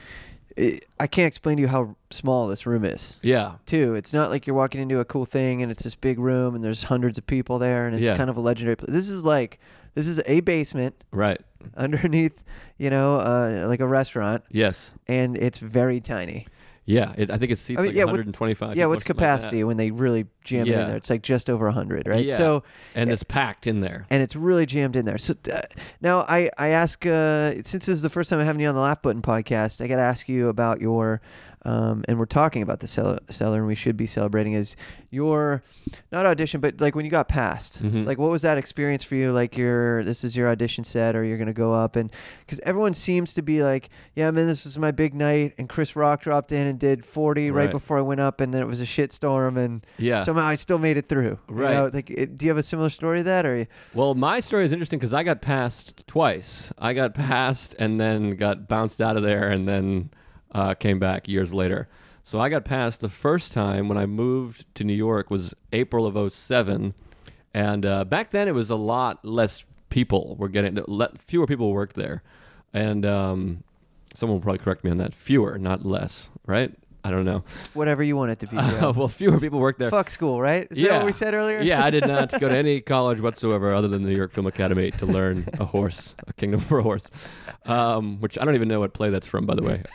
I can't explain to you how small this room is. Yeah. Too. It's not like you're walking into a cool thing and it's this big room and there's hundreds of people there and it's Yeah. kind of a legendary place. This is a basement Right. underneath, like a restaurant, Yes. and it's very tiny. Yeah. I think it seats like 125. Yeah, what's people, something like that. capacity when they really jam it in Yeah. there? It's like just over 100, right? Yeah. So, and it's packed in there. and it's really jammed in there. So now I ask, since this is the first time I'm having you on the Laugh Button podcast, I got to ask you about your, and we're talking about the cellar, and we should be celebrating is your, not audition, but like when you got passed, Mhm. like what was that experience for you? Like this is your audition set, or you're going to go up, and because everyone seems to be like, yeah, man, this was my big night, and Chris Rock dropped in and did 40 right Right. before I went up, and then it was a shitstorm, and Yeah. somehow I still made it through. Right. Do you have a similar story to that, or? Well, my story is interesting because I got passed twice. I got passed and then got bounced out of there and then came back years later. So I got passed the first time when I moved to New York was April of 2007. And back then it was a lot less people were getting, fewer people worked there. And someone will probably correct me on that. Fewer, not less, right? I don't know. Whatever you want it to be. Joe. Well, fewer people work there. Fuck school, right? Is that what we said earlier? Yeah, I did not go to any college whatsoever other than the New York Film Academy to learn a Kingdom for a Horse, which I don't even know what play that's from, by the way.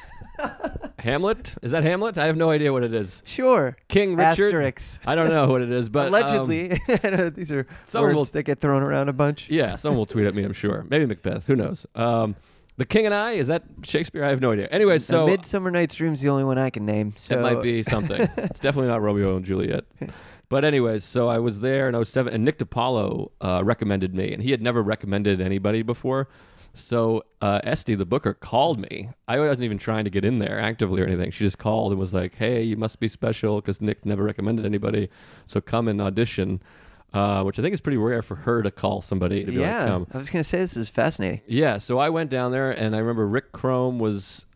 Hamlet? Is that Hamlet? I have no idea what it is. Sure. King Richard? Asterix. I don't know what it is, but Allegedly. I know these are someone words will- that get thrown around a bunch. yeah, someone will tweet at me, I'm sure. Maybe Macbeth. Who knows? The King and I? Is that Shakespeare? I have no idea. Anyway, so A Midsummer Night's Dream's the only one I can name. So it might be something. It's definitely not Romeo and Juliet. But anyways, so I was there in 2007, and Nick DiPaolo recommended me, and he had never recommended anybody before. So Esty, the booker, called me. I wasn't even trying to get in there actively or anything. She just called and was like, "Hey, you must be special because Nick never recommended anybody. So come and audition," which I think is pretty rare for her to call somebody to be like, come. I was going to say this is fascinating. Yeah, so I went down there, and I remember Rick Chrome was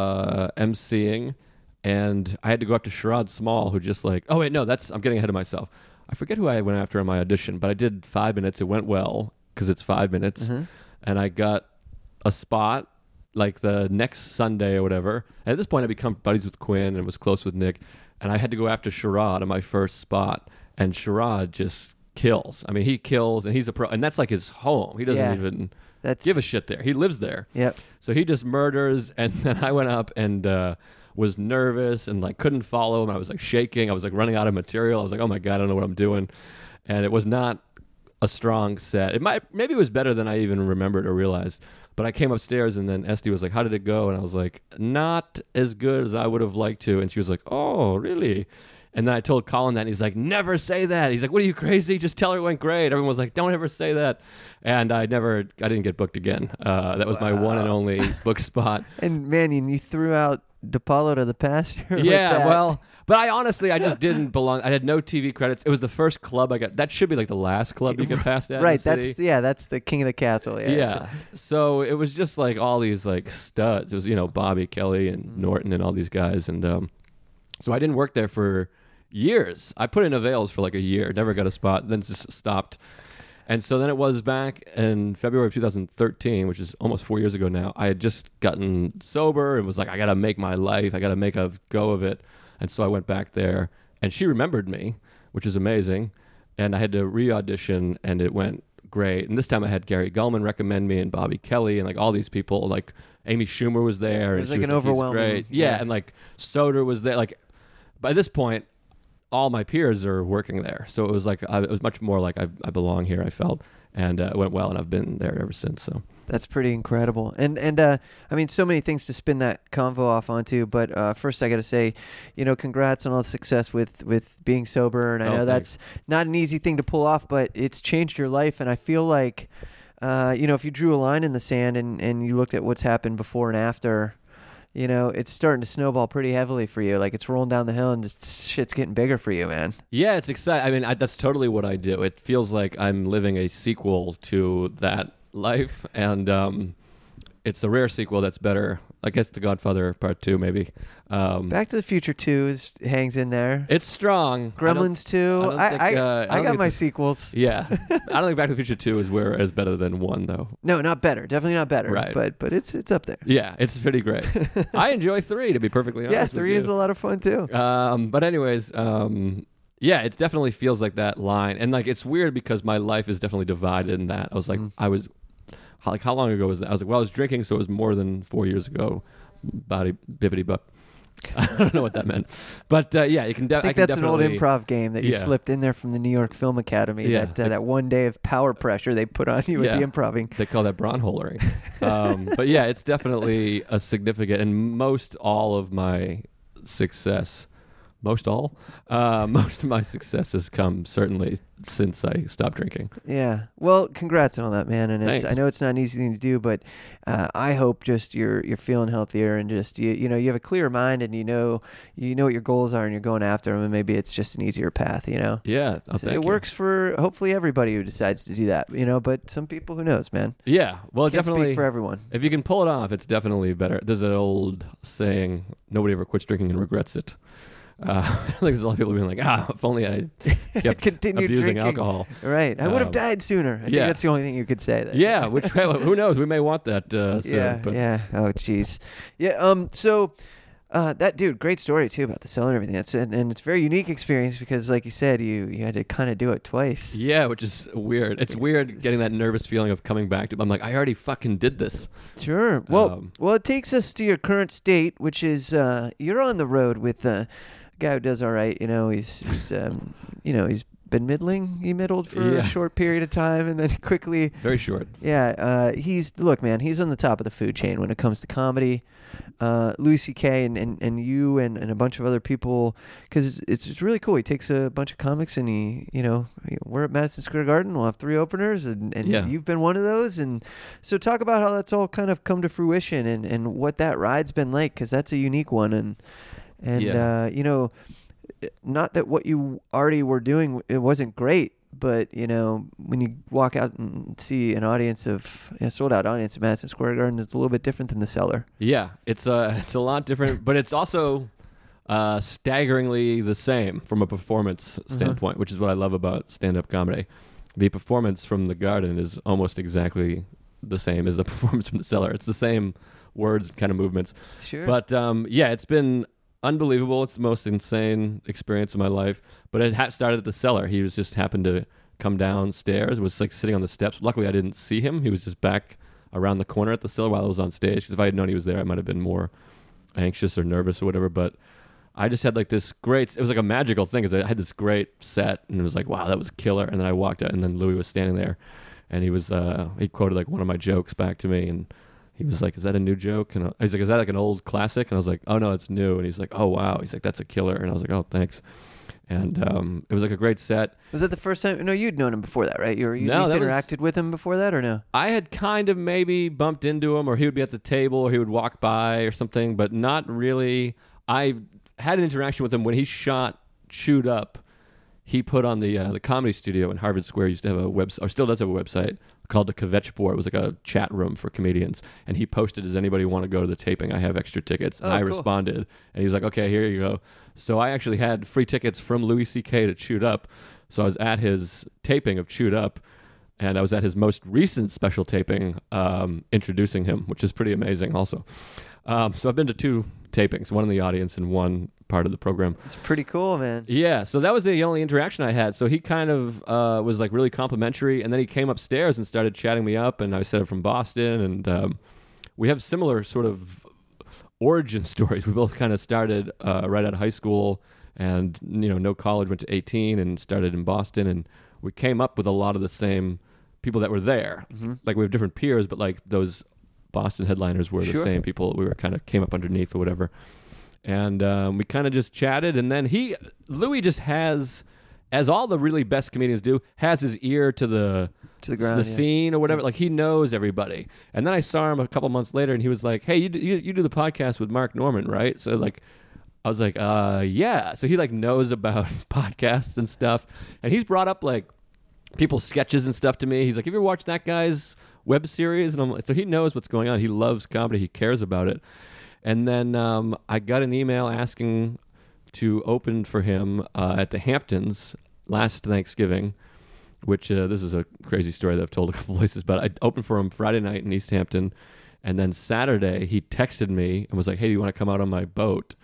emceeing, and I had to go after Sherrod Small, who just like, oh, wait, no, I'm getting ahead of myself. I forget who I went after in my audition, but I did 5 minutes. It went well because it's 5 minutes, and I got a spot like the next Sunday or whatever. And at this point, I become buddies with Quinn and was close with Nick, and I had to go after Sherrod on my first spot, and Sherrod just kills. I mean, he kills, and he's a pro, and that's like his home. He doesn't even give a shit there. He lives there. Yep. So he just murders, and then I went up and was nervous and like couldn't follow him. I was like shaking. I was like running out of material. I was like, oh my God, I don't know what I'm doing. And it was not a strong set. Maybe it was better than I even remembered or realized. But I came upstairs, and then Esty was like, how did it go? And I was like, not as good as I would have liked to. And she was like, oh, really? And then I told Colin that, and he's like, never say that. He's like, what are you, crazy? Just tell her it went great. Everyone was like, don't ever say that. And I didn't get booked again. That was my one and only book spot. And man, you threw out DePaulo to the pasture. Yeah, well, but I just didn't belong. I had no TV credits. It was the first club I got. That should be like the last club you get past at. Right, in the city. that's the king of the castle. Yeah. So it was just like all these like studs. It was, Bobby Kelly and Norton and all these guys. And so I didn't work there for years. I put in avails for like a year, never got a spot, then just stopped. And so then it was back in February of 2013, which is almost 4 years ago now. I had just gotten sober and was like, I got to make my life. I got to make a go of it. And so I went back there, and she remembered me, which is amazing. And I had to re-audition, and it went great. And this time I had Gary Gulman recommend me, and Bobby Kelly, and like all these people. Like Amy Schumer was there. It was and like she an was overwhelming. Great. Yeah, and like Soder was there. Like by this point, all my peers are working there. So it was like, it was much more like I belong here, I felt. And it went well, and I've been there ever since. So that's pretty incredible. And I mean, so many things to spin that convo off onto. But first, I got to say, congrats on all the success with being sober. And I know that's not an easy thing to pull off, but it's changed your life. And I feel like, if you drew a line in the sand and you looked at what's happened before and after, it's starting to snowball pretty heavily for you. Like it's rolling down the hill, and shit's getting bigger for you, man. Yeah, it's exciting. I mean, that's totally what I do. It feels like I'm living a sequel to that life, and it's a rare sequel that's better. I guess The Godfather Part 2, maybe. Back to the Future 2 hangs in there. It's strong. Gremlins 2. I got my sequels. Yeah. I don't think Back to the Future 2 is better than 1, though. No, not better. Definitely not better. Right. But it's up there. Yeah, it's pretty great. I enjoy 3, to be perfectly honest. Yeah, 3 is a lot of fun, too. But anyways, yeah, it definitely feels like that line. And like it's weird because my life is definitely divided in that. I was like, how long ago was that? I was like, well, I was drinking, so it was more than 4 years ago. Bibbity buck. I don't know what that meant, but yeah, you can. I think that's an old improv game that you slipped in there from the New York Film Academy. Yeah, that one day of power pressure they put on you with the improving. They call that Braunholering. But yeah, it's definitely a significant, and most of my success most of my success has come certainly since I stopped drinking. Yeah. Well, congrats on all that, man. And Thanks. I know it's not an easy thing to do, but I hope just you're feeling healthier and just you have a clear mind and you know what your goals are and you're going after them, and maybe it's just an easier path. Yeah. It works for hopefully everybody who decides to do that. But some people, who knows, man. Yeah. Well, Can't definitely speak for everyone. If you can pull it off, it's definitely better. There's an old saying: nobody ever quits drinking and regrets it. I think there's a lot of people being like, if only I kept continued abusing drinking. alcohol. Right. I would have died sooner. I think that's the only thing you could say. Yeah, which who knows? We may want that soon. Yeah. Oh, jeez. Yeah. So that dude, great story too about the cell and everything. And it's a very unique experience because, like you said, you had to kind of do it twice. Yeah, which is weird. It's weird getting that nervous feeling of coming back to. I'm like, I already fucking did this. Sure. Well, it takes us to your current state, which is you're on the road with a guy who does all right. He's been middling. He middled for Yeah. a short period of time, and then quickly. Very short. Yeah, look, man, he's on the top of the food chain when it comes to comedy. Louis C.K. and you and a bunch of other people, because it's really cool. He takes a bunch of comics and we're at Madison Square Garden. We'll have 3 openers, and Yeah. you've been one of those. And so talk about how that's all kind of come to fruition and what that ride's been like, because that's a unique one. And Yeah. not that what you already were doing, it wasn't great. But, when you walk out and see an audience sold out audience at Madison Square Garden, it's a little bit different than the Cellar. Yeah, it's a lot different, but it's also staggeringly the same from a performance standpoint, which is what I love about stand-up comedy. The performance from the Garden is almost exactly the same as the performance from the Cellar. It's the same words, kind of movements. Sure. But yeah, it's been unbelievable. It's the most insane experience of my life. But it started at the Cellar. He was just happened to come downstairs, was like sitting on the steps. Luckily, I didn't see him. He was just back around the corner at the Cellar while I was on stage. Because if I had known he was there, I might have been more anxious or nervous or whatever. But I just had like this great, it was like a magical thing because I had this great set and it was like, wow, that was killer. And then I walked out and then Louis was standing there and he quoted like one of my jokes back to me and he was like, is that a new joke? And he's like, is that like an old classic? And I was like, oh no, it's new. And he's like, oh wow. He's like, that's a killer. And I was like, oh, thanks. And it was like a great set. Was that the first time? No, you'd known him before that, right? You No, that was- interacted with him before that, or no? I had kind of maybe bumped into him or he would be at the table or he would walk by or something, but not really. I had an interaction with him when he shot Chewed Up. He put on the Comedy Studio in Harvard Square. Used to have a website, or still does have a website called the Kvetchpor. It was like a chat room for comedians. And he posted, does anybody want to go to the taping? I have extra tickets. And Oh, I cool. responded. And he was like, okay, here you go. So I actually had free tickets from Louis C.K. to Chewed Up. So I was at his taping of Chewed Up. And I was at his most recent special taping introducing him, which is pretty amazing also. So I've been to 2 tapings, one in the audience and one part of the program. It's pretty cool, man. Yeah, so that was the only interaction I had. So he kind of was like really complimentary, and then he came upstairs and started chatting me up, and I said I'm from Boston, and we have similar sort of origin stories. We both kind of started right out of high school, and no college, went to 18 and started in Boston, and we came up with a lot of the same people that were there. Mm-hmm. Like we have different peers, but like those Boston headliners were the Sure. same people. We were kind of came up underneath or whatever. And we kind of just chatted, and then Louis just has, as all the really best comedians do, has his ear to the ground, yeah. scene or whatever. Like he knows everybody. And then I saw him a couple months later, and he was like, "Hey, you do the podcast with Mark Norman, right?" So like, I was like, "Yeah." So he like knows about podcasts and stuff, and he's brought up like people's sketches and stuff to me. He's like, "Have you ever watched that guy's web series?" And I'm like, so he knows what's going on. He loves comedy. He cares about it. And then I got an email asking to open for him at the Hamptons last Thanksgiving, which this is a crazy story that I've told a couple places, but I opened for him Friday night in East Hampton, and then Saturday he texted me and was like, hey, do you want to come out on my boat?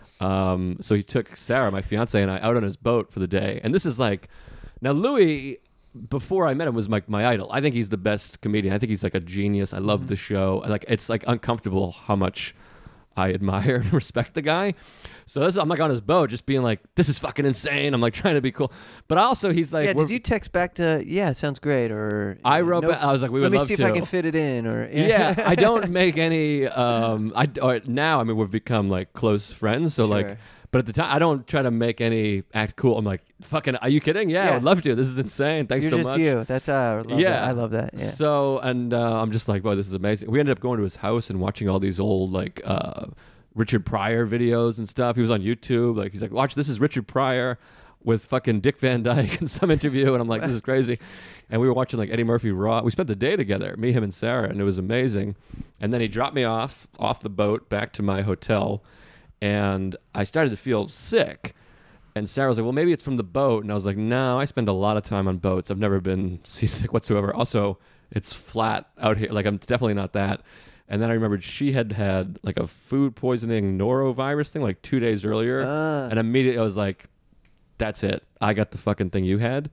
So he took Sarah, my fiance, and I out on his boat for the day. And this is like, now Louis, before I met him, was my idol. I think he's the best comedian. I think he's like a genius. I love the show. Like it's like uncomfortable how much I admire and respect the guy. So I'm like on his boat just being like, this is fucking insane. I'm like trying to be cool. But also he's like, Yeah, did you text back to, yeah, sounds great, or... I wrote back, I was like, we would let me love see to. if I can fit it in, or... Yeah, I don't make any, now, I mean, we've become like close friends. So like, Sure. but at the time, I don't try to make any act cool. I'm like, fucking, are you kidding? Yeah, Yeah. I would love to. This is insane. Thanks You're so just much. you. That's how I love that. I love that, yeah. So, and I'm just like, boy, this is amazing. We ended up going to his house and watching all these old like Richard Pryor videos and stuff. He was on YouTube. Like he's like, watch, this is Richard Pryor with fucking Dick Van Dyke in some interview. And I'm like, this is crazy. And we were watching like Eddie Murphy Raw. We spent the day together, me, him, and Sarah, and it was amazing. And then he dropped me off the boat back to my hotel, and I started to feel sick. And Sarah was like, well, maybe it's from the boat. And I was like, no, I spend a lot of time on boats. I've never been seasick whatsoever. Also, it's flat out here. Like, I'm definitely not that. And then I remembered she had like a food poisoning norovirus thing like 2 days earlier. And immediately I was like, that's it. I got the fucking thing you had.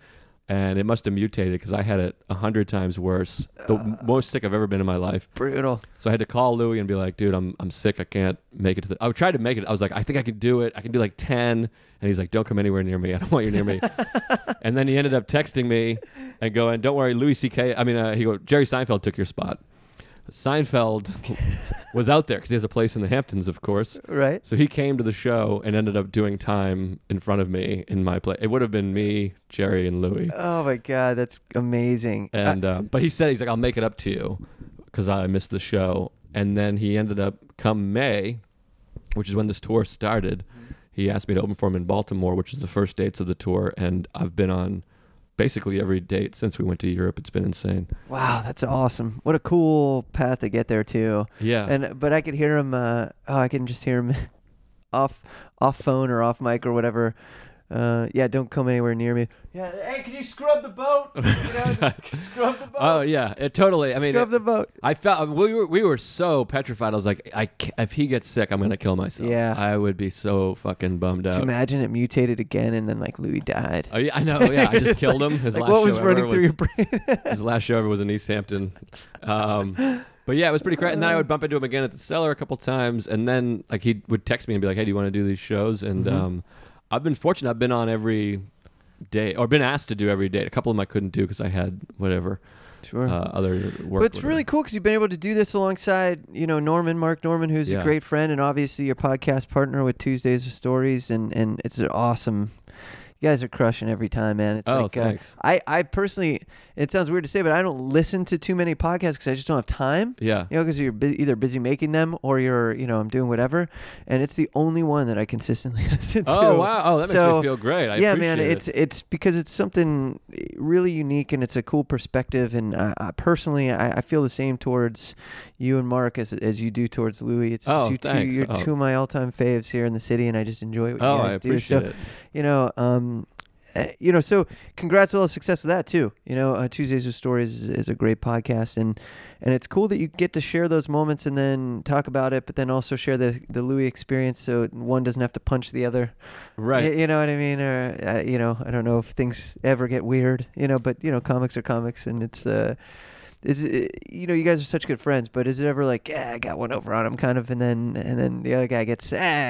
and it must have mutated because I had it 100 times worse. The most sick I've ever been in my life. Brutal. So I had to call Louis and be like, dude, I'm sick. I can't make it to the... I tried to make it. I was like, I think I can do it. I can do like 10. And he's like, don't come anywhere near me. I don't want you near me. And then he ended up texting me and going, don't worry, Louis C.K. He go, Jerry Seinfeld took your spot. Seinfeld was out there because he has a place in the Hamptons, of course. Right. So he came to the show and ended up doing time in front of me in my place. It would have been me, Jerry, and Louis. Oh my God, that's amazing. And but he's like, I'll make it up to you because I missed the show. And then he ended up, come May, which is when this tour started, he asked me to open for him in Baltimore, which is the first dates of the tour. And I've been on basically every date since we went to Europe. It's been insane. Wow, that's awesome. What a cool path to get there too. Yeah. But I could hear him. I can just hear him off phone or off mic or whatever. Yeah, don't come anywhere near me. Yeah, hey, can you scrub the boat? Just scrub the boat. Oh yeah, it totally. I mean, scrub the boat. I felt we were so petrified. I was like, if he gets sick, I'm gonna kill myself. Yeah. I would be so fucking bummed Could you out. imagine it mutated again and then like Louis died? Oh, yeah, I know. Yeah, I just It's killed like- him. His like last what show was running ever through your brain? his last show ever was in East Hampton. But yeah, it was pretty crazy. And then I would bump into him again at the Cellar a couple times, and then like he would text me and be like, "Hey, do you want to do these shows?" And I've been fortunate. I've been on every day, or been asked to do every day. A couple of them I couldn't do because I had whatever Sure. other work. But it's really cool because you've been able to do this alongside, Mark Norman, who's Yeah. a great friend and obviously your podcast partner with Tuesdays with Stories, and it's an awesome. You guys are crushing every time, man. It's like thanks. I personally, it sounds weird to say, but I don't listen to too many podcasts because I just don't have time. Yeah. Because you're either busy making them or you're, I'm doing whatever, and it's the only one that I consistently listen to. Oh wow! Oh, that makes So, me feel great. I yeah, appreciate man, it. it's because it's something really unique and it's a cool perspective. And personally, I feel the same towards you and Mark as you do towards Louis. It's Oh, just you two. thanks. You're Oh. two of my all-time faves here in the city, and I just enjoy what you Oh, guys I do. appreciate So, it. So congrats on all the success with that too. Tuesdays with Stories is a great podcast, and it's cool that you get to share those moments and then talk about it, but then also share the Louis experience, so one doesn't have to punch the other. Right. You know what I mean? Or I don't know if things ever get weird. But comics are comics, and it's you guys are such good friends, but is it ever like, I got one over on him kind of, and then the other guy gets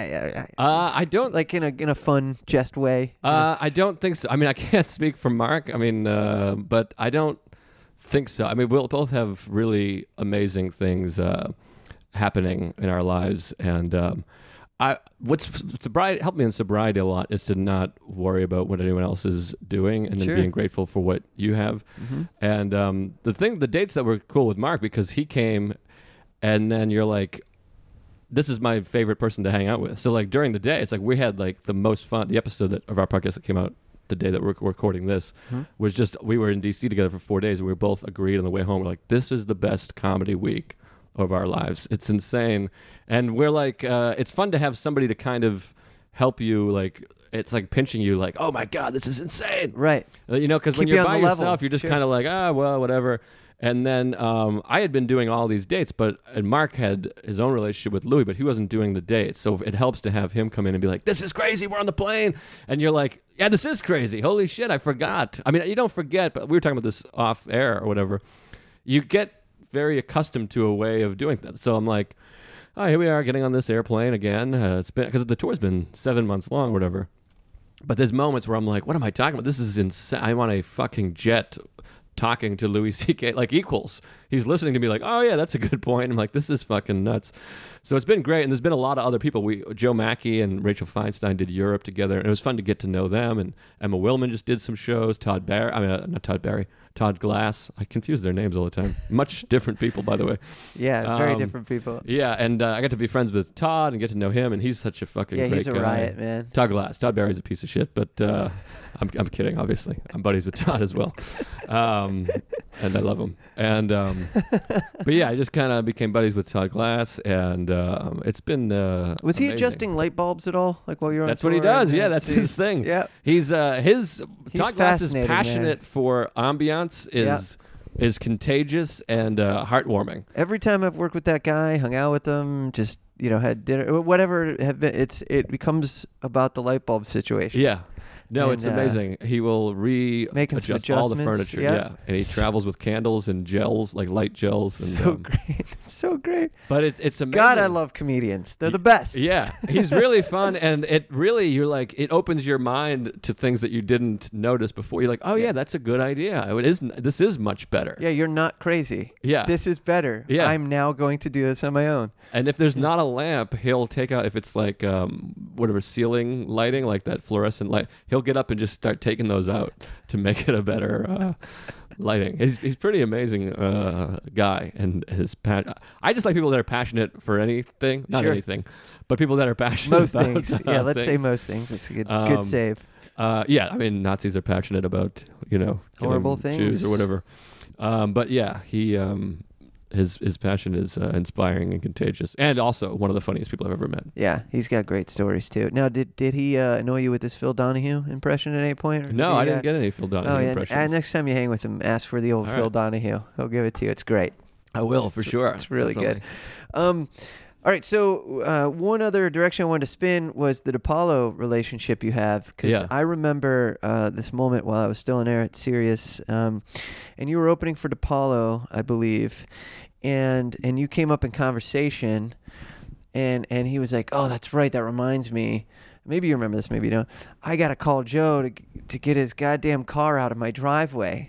I don't like in a fun jest way? I don't think so. I mean, I can't speak for Mark. I mean, but I don't think so. I mean, we'll both have really amazing things happening in our lives, and what's helped me in sobriety a lot is to not worry about what anyone else is doing, and then Sure. being grateful for what you have. And the dates that were cool with Mark, because he came, and then you're like, this is my favorite person to hang out with. So like during the day, it's like we had like the most fun. The episode of our podcast that came out the day that we're recording this was just, we were in DC together for 4 days, and we both agreed on the way home. We're like, this is the best comedy week of our lives. It's insane. And we're like, it's fun to have somebody to kind of help you. Like, it's like pinching you like, oh my God, this is insane. Right. Because when Keep you you're on by the level. yourself, you're just Sure. kind of like, well, whatever. And then I had been doing all these dates, and Mark had his own relationship with Louis, but he wasn't doing the dates. So it helps to have him come in and be like, this is crazy, we're on the plane. And you're like, yeah, this is crazy. Holy shit, I forgot. I mean, you don't forget, but we were talking about this off air or whatever. You get very accustomed to a way of doing that. So I'm like, oh, here we are getting on this airplane again. It's been, because the tour's been 7 months long or whatever. But there's moments where I'm like, what am I talking about? This is insane. I'm on a fucking jet talking to Louis C.K. like equals. He's listening to me like, oh yeah, that's a good point. I'm like, this is fucking nuts. So it's been great. And there's been a lot of other people. Joe Mackey and Rachel Feinstein did Europe together, and it was fun to get to know them. And Emma Willman just did some shows. Todd Glass. I confuse their names all the time. Much different people, by the way. Yeah, very different people. Yeah, and I got to be friends with Todd and get to know him, and he's such a fucking Yeah, great he's a guy. riot, man. Todd Glass. Todd Barry's a piece of shit, but I'm kidding, obviously. I'm buddies with Todd as well. And I love him. And but yeah, I just kind of became buddies with Todd Glass, and it's been Was he amazing. adjusting light bulbs at all? Like while you're on That's what he tour? does. Yeah, Man, that's see. his thing. Yeah. He's Todd Glass is fascinating, passionate for ambiance, is contagious and heartwarming. Every time I've worked with that guy, hung out with him, just had dinner, whatever it becomes about the light bulb situation. Yeah. No, And, it's amazing. He will Making some adjust all the adjustments, furniture. yeah. And he travels with candles and gels, like light gels. And, So great. So great. But it's amazing. God, I love comedians. They're the best. Yeah, he's really fun, and it really it opens your mind to things that you didn't notice before. You're like, oh yeah, that's a good idea. This is much better. Yeah, you're not crazy. Yeah. This is better. Yeah. I'm now going to do this on my own. And if there's not a lamp, he'll take out, if it's like whatever ceiling lighting, like that fluorescent light, he'll get up and just start taking those out to make it a better lighting. He's pretty amazing guy, and I just like people that are passionate for anything, not Sure. anything, but people that are passionate Most about things. Yeah, let's say things. most things. It's a good save. Yeah, I mean, Nazis are passionate about, killing Horrible Jews things. or whatever. But yeah, he his passion is inspiring and contagious, and also one of the funniest people I've ever met. Yeah, he's got great stories too. Now, did he annoy you with this Phil Donahue impression at any point? Or No, did I he, didn't get any Phil Donahue Oh, yeah. impressions. And next time you hang with him, ask for the old All Phil right. Donahue. He'll give it to you. It's great. I will, for sure. It's really Definitely. good. All right, so one other direction I wanted to spin was the DePaulo relationship you have, because Yeah. I remember this moment while I was still on air at Sirius, and you were opening for DePaulo, I believe, and you came up in conversation, and he was like, "Oh, that's right, that reminds me." Maybe you remember this, maybe you don't. I got to call Joe to get his goddamn car out of my driveway.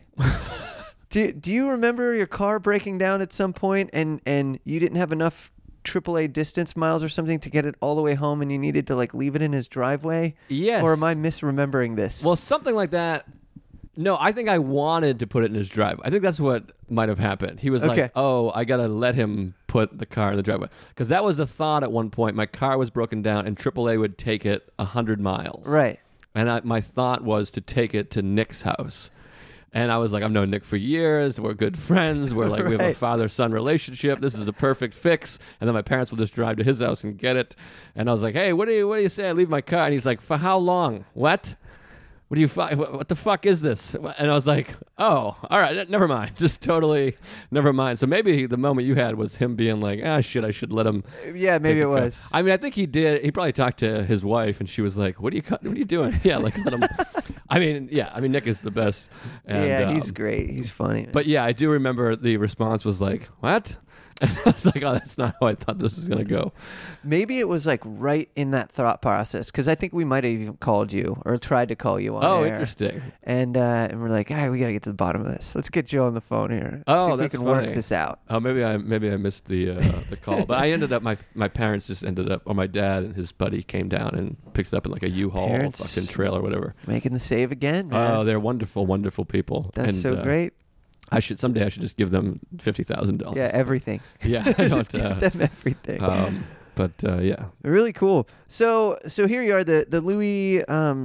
Do you remember your car breaking down at some point and you didn't have enough AAA distance miles or something to get it all the way home and you needed to like leave it in his driveway? Yes. Or am I misremembering this? Well, something like that. No, I think I wanted to put it in his driveway. I think that's what might have happened. He was Okay. like, "Oh, I gotta let him put the car in the driveway," because that was the thought at one point. My car was broken down, and AAA would take it 100 miles. Right. And my thought was to take it to Nick's house. And I was like, I've known Nick for years. We're good friends. We're like, we have a Right. father-son relationship. This is the perfect fix. And then my parents will just drive to his house and get it. And I was like, hey, what do you say I leave my car? And he's like, for how long? What? What the fuck is this? And I was like, oh, all right, never mind. Just totally never mind. So maybe the moment you had was him being like, shit, I should let him. Yeah, maybe take it the car. was. I mean, I think he did. He probably talked to his wife, and she was like, what are you doing? Yeah, like let him. I mean, Nick is the best. And, yeah, he's great. He's funny. Man. But yeah, I do remember the response was like, what? And I was like, oh, that's not how I thought this was going to go. Maybe it was like right in that thought process, because I think we might have even called you or tried to call you on Oh, air. interesting. And we're like, we got to get to the bottom of this. Let's get Joe on the phone here. Oh, See if that's we can funny. work this out. Oh, maybe I missed the call, but I ended up my parents just ended up, or my dad and his buddy came down and picked it up in like a U-Haul Parents fucking trailer, or whatever. Making the save again, man. Oh, they're wonderful, wonderful people. That's And, so great. Someday I should just give them $50,000. Yeah, everything. Yeah, I Just don't, give them everything. but yeah. Really cool. So here you are, the Louis.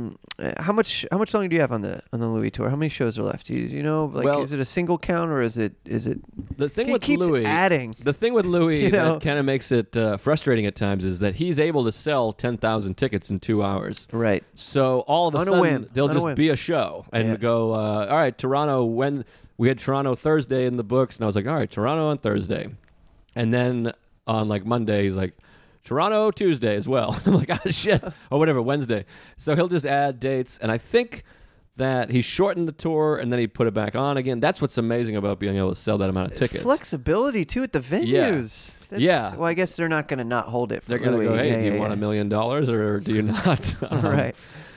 How much longer do you have on the Louis tour? How many shows are left? Do you know? Like, Well- is it a single count or is it? The thing He with keeps Louis, adding. The thing with Louis You know? that kind of makes it frustrating at times is that he's able to sell 10,000 tickets in 2 hours. Right. So all of a On a sudden, whim. there'll On a just whim. be a show and Yeah. go, all right, Toronto, when we had Toronto Thursday in the books. And I was like, all right, Toronto on Thursday. And then on like Monday, he's like, Toronto Tuesday as well. I'm like, shit. Or whatever, Wednesday. So he'll just add dates. And I think that he shortened the tour and then he put it back on again. That's what's amazing about being able to sell that amount of tickets. Flexibility too at the venues. Yeah. Well, I guess they're not going to not hold it for They're going to Louis. go, hey, Yeah, do you yeah, want yeah. $1 million or do you not? Right.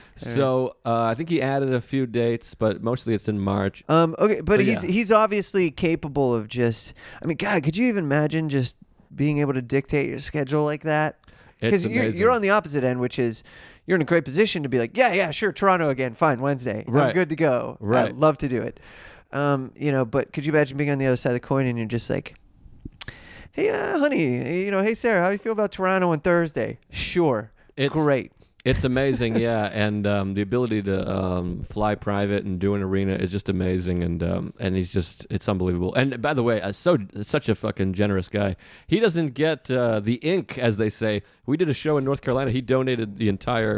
So I think he added a few dates, but mostly it's in March. Okay, but So, he's obviously capable of just. I mean, God, could you even imagine just being able to dictate your schedule like that? It's Because amazing. you're on the opposite end, which is you're in a great position to be like, yeah, sure, Toronto again, fine, Wednesday, I'm Right. good to go. Right. I'd love to do it. But could you imagine being on the other side of the coin and you're just like, hey, honey, hey, Sarah, how do you feel about Toronto on Thursday? Sure, great. It's amazing, yeah, and the ability to fly private and do an arena is just amazing, and he's it's unbelievable. And by the way, such a fucking generous guy. He doesn't get the ink, as they say. We did a show in North Carolina. He donated the entire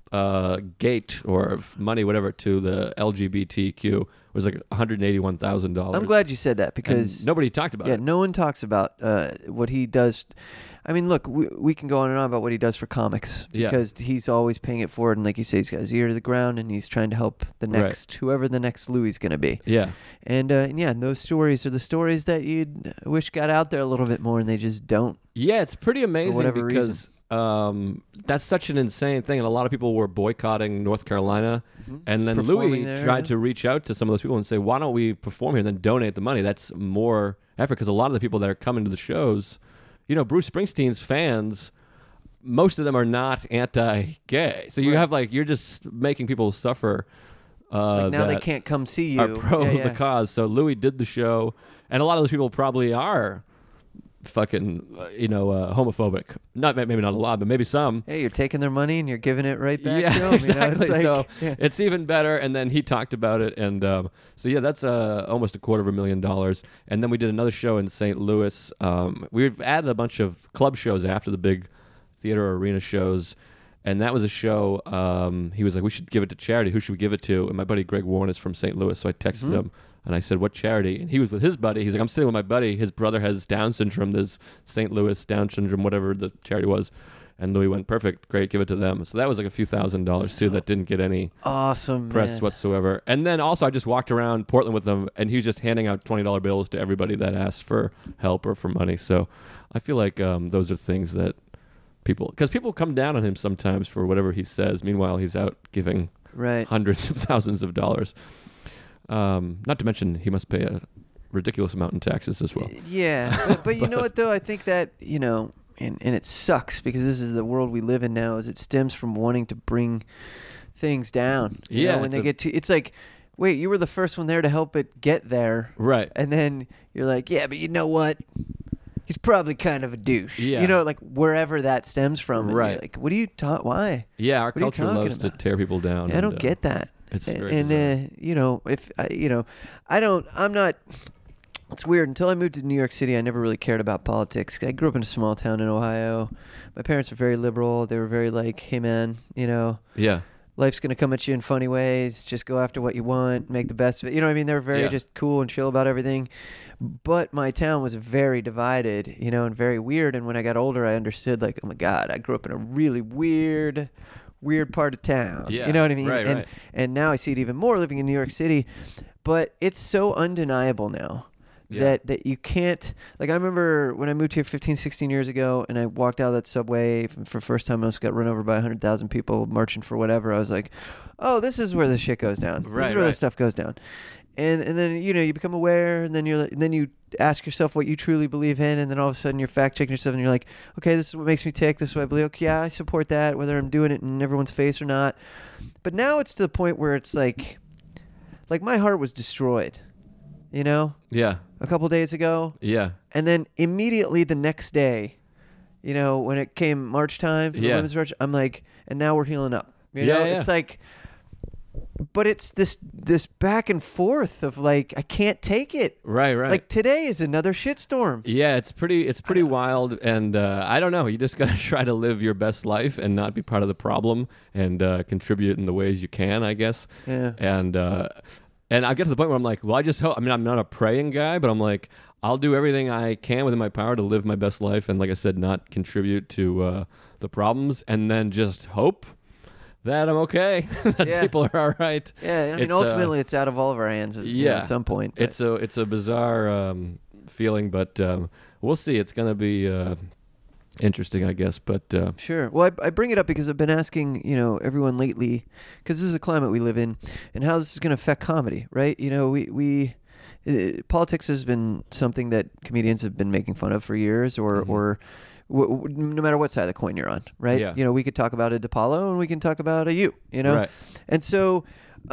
gate or money, whatever, to the LGBTQ was like $181,000. I'm glad you said that because nobody talked about it. no one talks about what he does. I mean, look, we can go on and on about what he does for comics because he's always paying it forward. And like you say, he's got his ear to the ground and he's trying to help the next, whoever the next Louis is going to be. Yeah. And those stories are the stories that you'd wish got out there a little bit more and they just don't. Yeah, it's pretty amazing whatever because that's such an insane thing. And a lot of people were boycotting North Carolina. And then Performing Louis there, tried to reach out to some of those people and say, why don't we perform here and then donate the money? That's more effort because a lot of the people that are coming to the shows, you know, Bruce Springsteen's fans, most of them are not anti-gay. So you have you're just making people suffer. Like now they can't come see you. Are pro the cause. So Louis did the show, and a lot of those people probably are fucking, homophobic. Maybe not a lot, but maybe some. Hey, you're taking their money and you're giving it right back to them. Exactly. You know? It's even better. And then he talked about it, and that's almost $250,000. And then we did another show in St. Louis. We've added a bunch of club shows after the big theater arena shows. And that was a show, he was like, we should give it to charity. Who should we give it to? And my buddy Greg Warren is from St. Louis, so I texted him. And I said, what charity? And he was with his buddy. He's like, I'm sitting with my buddy. His brother has Down syndrome. There's St. Louis Down syndrome, whatever the charity was. And Louis went, perfect, great, give it to them. So that was like a few $1,000s too that didn't get any press whatsoever. And then also I just walked around Portland with him, and he was just handing out $20 bills to everybody that asked for help or for money. So I feel like those are things that because people come down on him sometimes for whatever he says. Meanwhile, he's out giving hundreds of thousands of dollars. Not to mention he must pay a ridiculous amount in taxes as well. Yeah, but you know what though? I think that and it sucks because this is the world we live in now. Is it stems from wanting to bring things down? You know, when they get to, it's like, wait, you were the first one there to help it get there, right? And then you're like, yeah, but you know what? He's probably kind of a douche. Yeah. You know, like wherever that stems from. And right. you're like, what are you why? Yeah, our culture loves to tear people down. Yeah, I don't get that. It's very bizarre. I'm not. It's weird. Until I moved to New York City, I never really cared about politics. I grew up in a small town in Ohio. My parents were very liberal. They were very like, hey man, yeah, life's gonna come at you in funny ways. Just go after what you want, make the best of it. You know what I mean? They were very just cool and chill about everything. But my town was very divided, and very weird. And when I got older, I understood like, oh my God, I grew up in a really weird part of town. Yeah, you know what I mean? Right. And now I see it even more living in New York City. But it's so undeniable now that you can't, like I remember when I moved here 15, 16 years ago and I walked out of that subway for the first time, I almost got run over by 100,000 people marching for whatever. I was like, oh, this is where the shit goes down. This is where the stuff goes down. And then you become aware, and then you ask yourself what you truly believe in, and then all of a sudden you're fact checking yourself, and you're like, okay, this is what makes me tick. This is what I believe. Okay, yeah, I support that, whether I'm doing it in everyone's face or not. But now it's to the point where it's like my heart was destroyed, Yeah. A couple days ago. Yeah. And then immediately the next day, when it came March time for the Women's March, I'm like, and now we're healing up. It's like. But it's this back and forth of like, I can't take it. Right. Like today is another shitstorm. Yeah, it's pretty wild, and I don't know. You just gotta try to live your best life and not be part of the problem, and contribute in the ways you can, I guess. Yeah. And I get to the point where I'm like, well, I just hope. I mean, I'm not a praying guy, but I'm like, I'll do everything I can within my power to live my best life, and like I said, not contribute to the problems, and then just hope that I'm okay, that people are all right. Yeah, I mean, ultimately, it's out of all of our hands at some point. But. It's a bizarre feeling, but we'll see. It's going to be interesting, I guess. But sure. Well, I bring it up because I've been asking, everyone lately, because this is a climate we live in, and how this is going to affect comedy, right? Politics has been something that comedians have been making fun of for years, or no matter what side of the coin you're on, right? Yeah. We could talk about a DePaulo and we can talk about a you, Right. And so,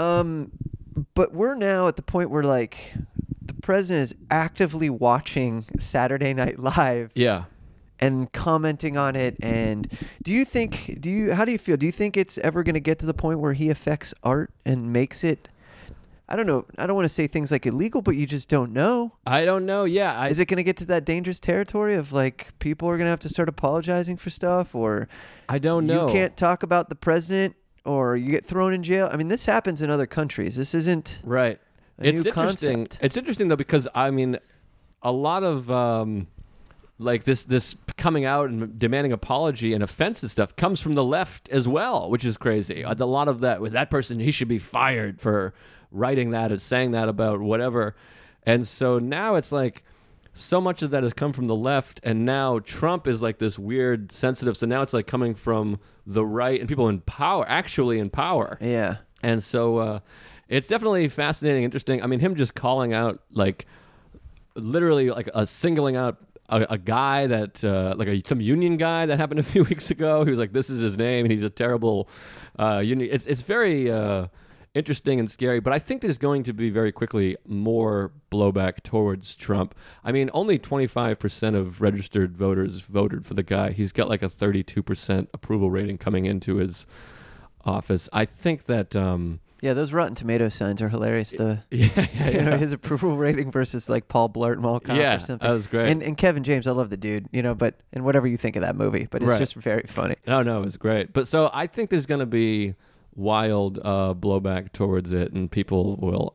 but we're now at the point where like the president is actively watching Saturday Night Live. Yeah. And commenting on it. And how do you feel? Do you think it's ever going to get to the point where he affects art and makes it, I don't know. I don't want to say things like illegal, but you just don't know. I don't know. Yeah. Is it going to get to that dangerous territory of like people are going to have to start apologizing for stuff, or I don't know. You can't talk about the president or you get thrown in jail. I mean, this happens in other countries. This isn't Right. a It's new interesting. concept. It's interesting though because I mean, a lot of like this coming out and demanding apology and offensive stuff comes from the left as well, which is crazy. A lot of that with that person, he should be fired for writing that or saying that about whatever. And so now it's like so much of that has come from the left, and now Trump is like this weird sensitive. So now it's like coming from the right and people in power, actually in power. Yeah. And so it's definitely fascinating, interesting. I mean, him just calling out like literally like singling out a guy that like some union guy that happened a few weeks ago. He was like, this is his name, and he's a terrible union. It's very interesting and scary, but I think there's going to be very quickly more blowback towards Trump. I mean, only 25% of registered voters voted for the guy. He's got like a 32% approval rating coming into his office. I think that Yeah, those Rotten Tomato signs are hilarious. The yeah. you know, his approval rating versus like Paul Blart Mall Cop Yeah, or something. that was great. And Kevin James, I love the dude, you know, but and whatever you think of that movie, but it's Right. just very funny. No, it was great. But so I think there's going to be wild blowback towards it, and people will.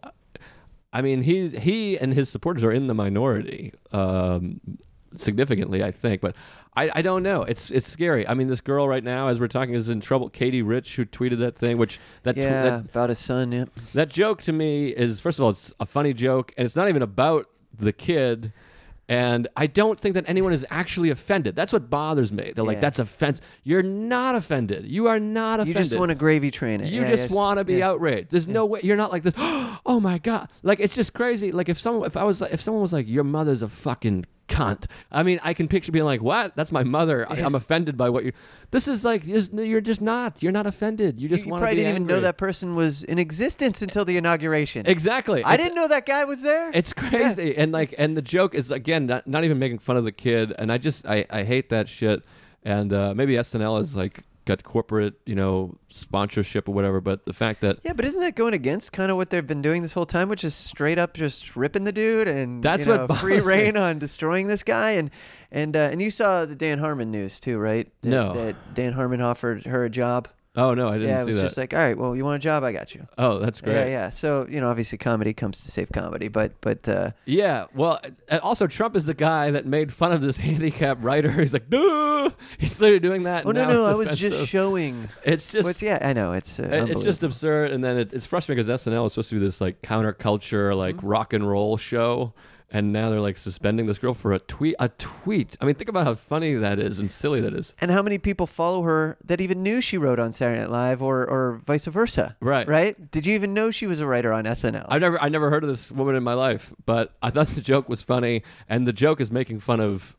I mean, he and his supporters are in the minority significantly, I think, but I don't know. It's scary. I mean, this girl right now, as we're talking, is in trouble. Katie Rich, who tweeted that thing, which About his son. Yeah. that joke to me is, first of all, it's a funny joke, and it's not even about the kid. And I don't think that anyone is actually offended. That's what bothers me. They're like, Yeah. that's offense. You're not offended. You are not You offended. just want to gravy train it. You Yeah, just yes. want to be Yeah. outraged. There's no way. You're not like this. Oh my god! Like it's just crazy. Like if someone was like, your mother's a fucking cunt. I mean, I can picture being like, what? That's my mother. I'm offended by what you. This is like you're just not. You're not offended. You just You want to probably be didn't even know angry. that person was in existence until the inauguration. Exactly. I didn't know that guy was there. It's crazy, and the joke is again not even making fun of the kid, and I hate that shit. And maybe SNL is like got corporate sponsorship or whatever, but the fact that Yeah, but isn't that going against kind of what they've been doing this whole time, which is straight up just ripping the dude and That's you know, what free bothers me. reign on destroying this guy and you saw the Dan Harmon news too, right? No. That Dan Harmon offered her a job. oh no, I didn't Yeah, it see was that. just like, all right, well, you want a job? I got you. Oh, that's great. Yeah. So obviously, comedy comes to save comedy, but Yeah, well, and also Trump is the guy that made fun of this handicapped writer. He's like, duh! He's literally doing that. oh and now no, it's I was just offensive. showing. It's just. What's I know it's It's just absurd, and then it's frustrating because SNL is supposed to be this like counterculture, like Mm-hmm. rock and roll show, and now they're like suspending this girl for a tweet. A tweet. I mean, think about how funny that is and silly that is. And how many people follow her that even knew she wrote on Saturday Night Live or vice versa? Right. Right? Did you even know she was a writer on SNL? I never heard of this woman in my life, but I thought the joke was funny, and the joke is making fun of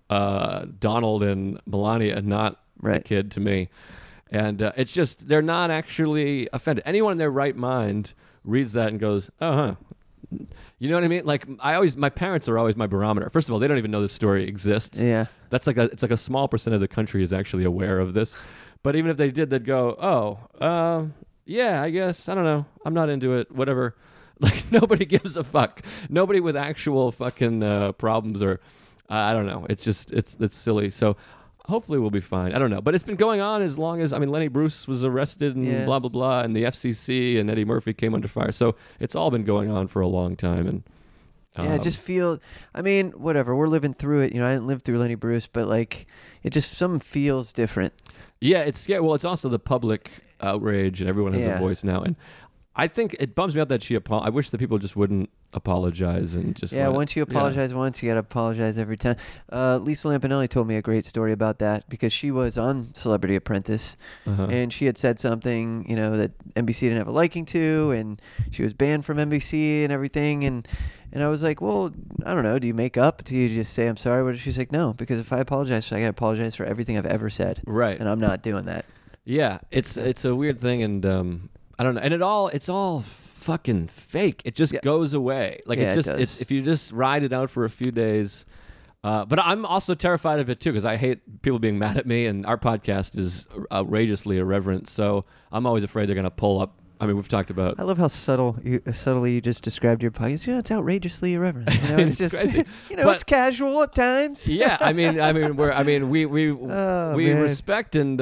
Donald and Melania, and not the Right. kid to me. And it's just they're not actually offended. Anyone in their right mind reads that and goes, "Oh, huh." You know what I mean? Like my parents are always my barometer. First of all, they don't even know this story exists. Yeah. That's it's like a small percent of the country is actually aware of this. But even if they did, they'd go, "Oh, yeah, I guess I don't know. I'm not into it. Whatever." Like nobody gives a fuck. Nobody with actual fucking problems or I don't know. It's just it's silly. So hopefully we'll be fine. I don't know. But it's been going on as long as Lenny Bruce was arrested and Yeah. blah blah blah, and the FCC and Eddie Murphy came under fire. So it's all been going on for a long time. And Yeah, just feel. I mean, whatever. We're living through it. You know, I didn't live through Lenny Bruce, but like, it just something feels different. yeah, it's scary. Well, it's also the public outrage, and everyone has Yeah. a voice now. And I think it bums me out that I wish that people just wouldn't apologize and just Yeah, let it- once you apologize once, you got to apologize every time. Lisa Lampanelli told me a great story about that because she was on Celebrity Apprentice Uh-huh. and she had said something, you know, that NBC didn't have a liking to, and she was banned from NBC and everything. And I was like, well, I don't know. Do you make up? Do you just say I'm sorry? But she's like, no, because if I apologize, I got to apologize for everything I've ever said. Right. And I'm not doing that. Yeah, it's a weird thing, and I don't know, and it's all fucking fake. It just Yeah. goes away. Like Yeah, it it's just does. if you just ride it out for a few days. But I'm also terrified of it too because I hate people being mad at me, and our podcast is outrageously irreverent. So I'm always afraid they're gonna pull up I mean, we've talked about. I love how subtly you just described your podcast. It's outrageously irreverent. It's just crazy. It's casual at times. Yeah, we man. respect and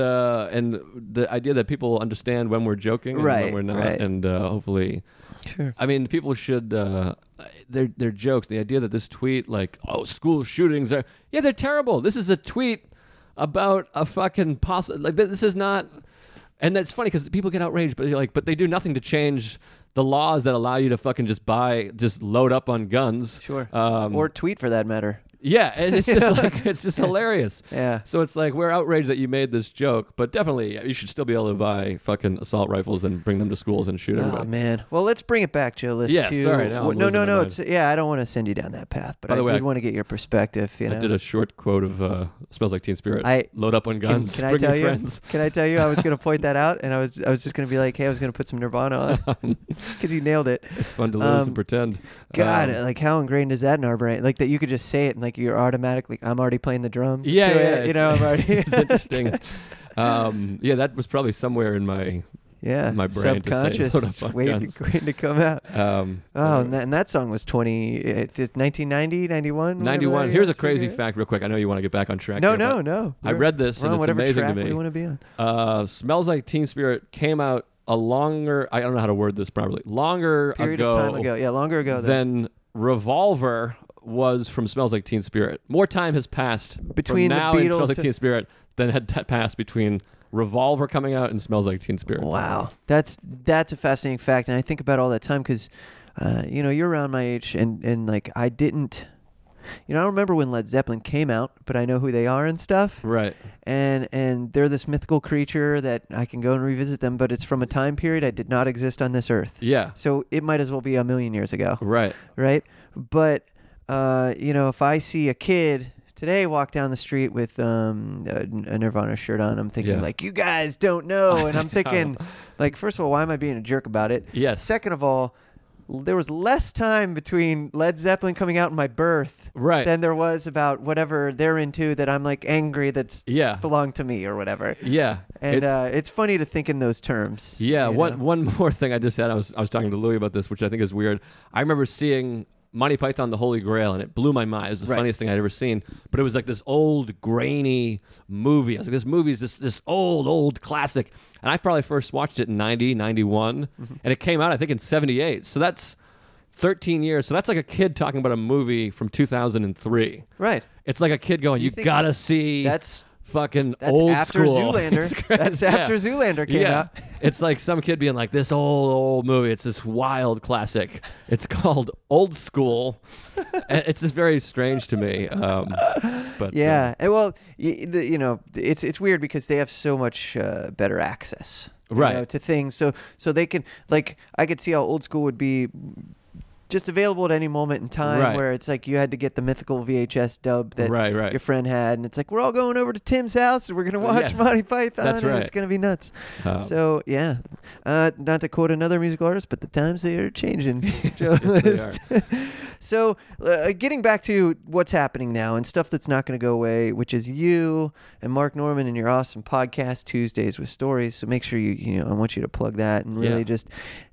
the idea that people understand when we're joking and when we're not, and hopefully. Sure. I mean, people should. They're jokes. The idea that this tweet, like, school shootings they're terrible. This is a tweet about a fucking this is not. And that's funny because people get outraged, but you're like, but they do nothing to change the laws that allow you to fucking just load up on guns. Sure. Or tweet for that matter. Yeah, and it's just it's just hilarious. Yeah. So it's like, we're outraged that you made this joke, but definitely you should still be able to buy fucking assault rifles and bring them to schools and shoot everybody. Oh man. Well, let's bring it back, Joe List. Yeah, to, sorry. Now I'm no. losing my It's I don't want to send you down that path, but By the way, did want to get your perspective. I did a short quote of "Smells Like Teen Spirit." I- Load up on guns. Can I bring tell your you? friends. Can I tell you? I was going to point that out, and I was just going to be like, hey, I was going to put some Nirvana on because you nailed it. It's fun to lose and pretend. God, like how ingrained is that in our brain? Like that you could just say it and like you're automatically, I'm already playing the drums. Yeah, to yeah. it, I'm already. It's interesting. That was probably somewhere in my my brain subconscious to say, load up on waiting guns. to come out. And that song was 1990, 91? 91. Here's a crazy fact real quick. I know you want to get back on track. No, here, no. I read this and it's whatever amazing track to me. we want to be on. Smells Like Teen Spirit came out I don't know how to word this properly. Longer Period of time ago. Yeah, longer ago than Revolver was from Smells Like Teen Spirit. More time has passed between from now the and Beatles Smells Like Teen Spirit than had passed between Revolver coming out and Smells Like Teen Spirit. Wow, that's a fascinating fact, and I think about it all that time because, you're around my age, and like I didn't, I don't remember when Led Zeppelin came out, but I know who they are and stuff. Right. And they're this mythical creature that I can go and revisit them, but it's from a time period that did not exist on this earth. Yeah. So it might as well be a million years ago. Right. Right. But if I see a kid today walk down the street with a Nirvana shirt on, I'm thinking like, you guys don't know. And I'm thinking like, first of all, why am I being a jerk about it? Yes. Second of all, there was less time between Led Zeppelin coming out and my birth than there was about whatever they're into that I'm like angry that's belonged to me or whatever. Yeah. And it's funny to think in those terms. Yeah. One more thing I just had, I was talking to Louis about this, which I think is weird. I remember seeing Monty Python, The Holy Grail, and it blew my mind. It was the funniest thing I'd ever seen. But it was like this old, grainy movie. I was like, this movie is this old classic. And I probably first watched it in 90, 91. Mm-hmm. And it came out, I think, in 78. So that's 13 years. So that's like a kid talking about a movie from 2003. Right. It's like a kid going, you got to see... That's fucking That's old after school. Zoolander. That's after Zoolander came out. It's like some kid being like, this old movie. It's this wild classic. It's called Old School. And it's just very strange to me. But yeah. Well, it's weird because they have so much better access, to things. So they can, like, I could see how Old School would be just available at any moment in time, where it's like you had to get the mythical VHS dub that your friend had, and it's like, we're all going over to Tim's house and we're going to watch Monty Python, and it's going to be nuts. So yeah, not to quote another musical artist, but the times they are changing. Yes, they are. So getting back to what's happening now and stuff that's not going to go away, which is you and Mark Norman and your awesome podcast Tuesdays with Stories. So make sure I want you to plug that and really just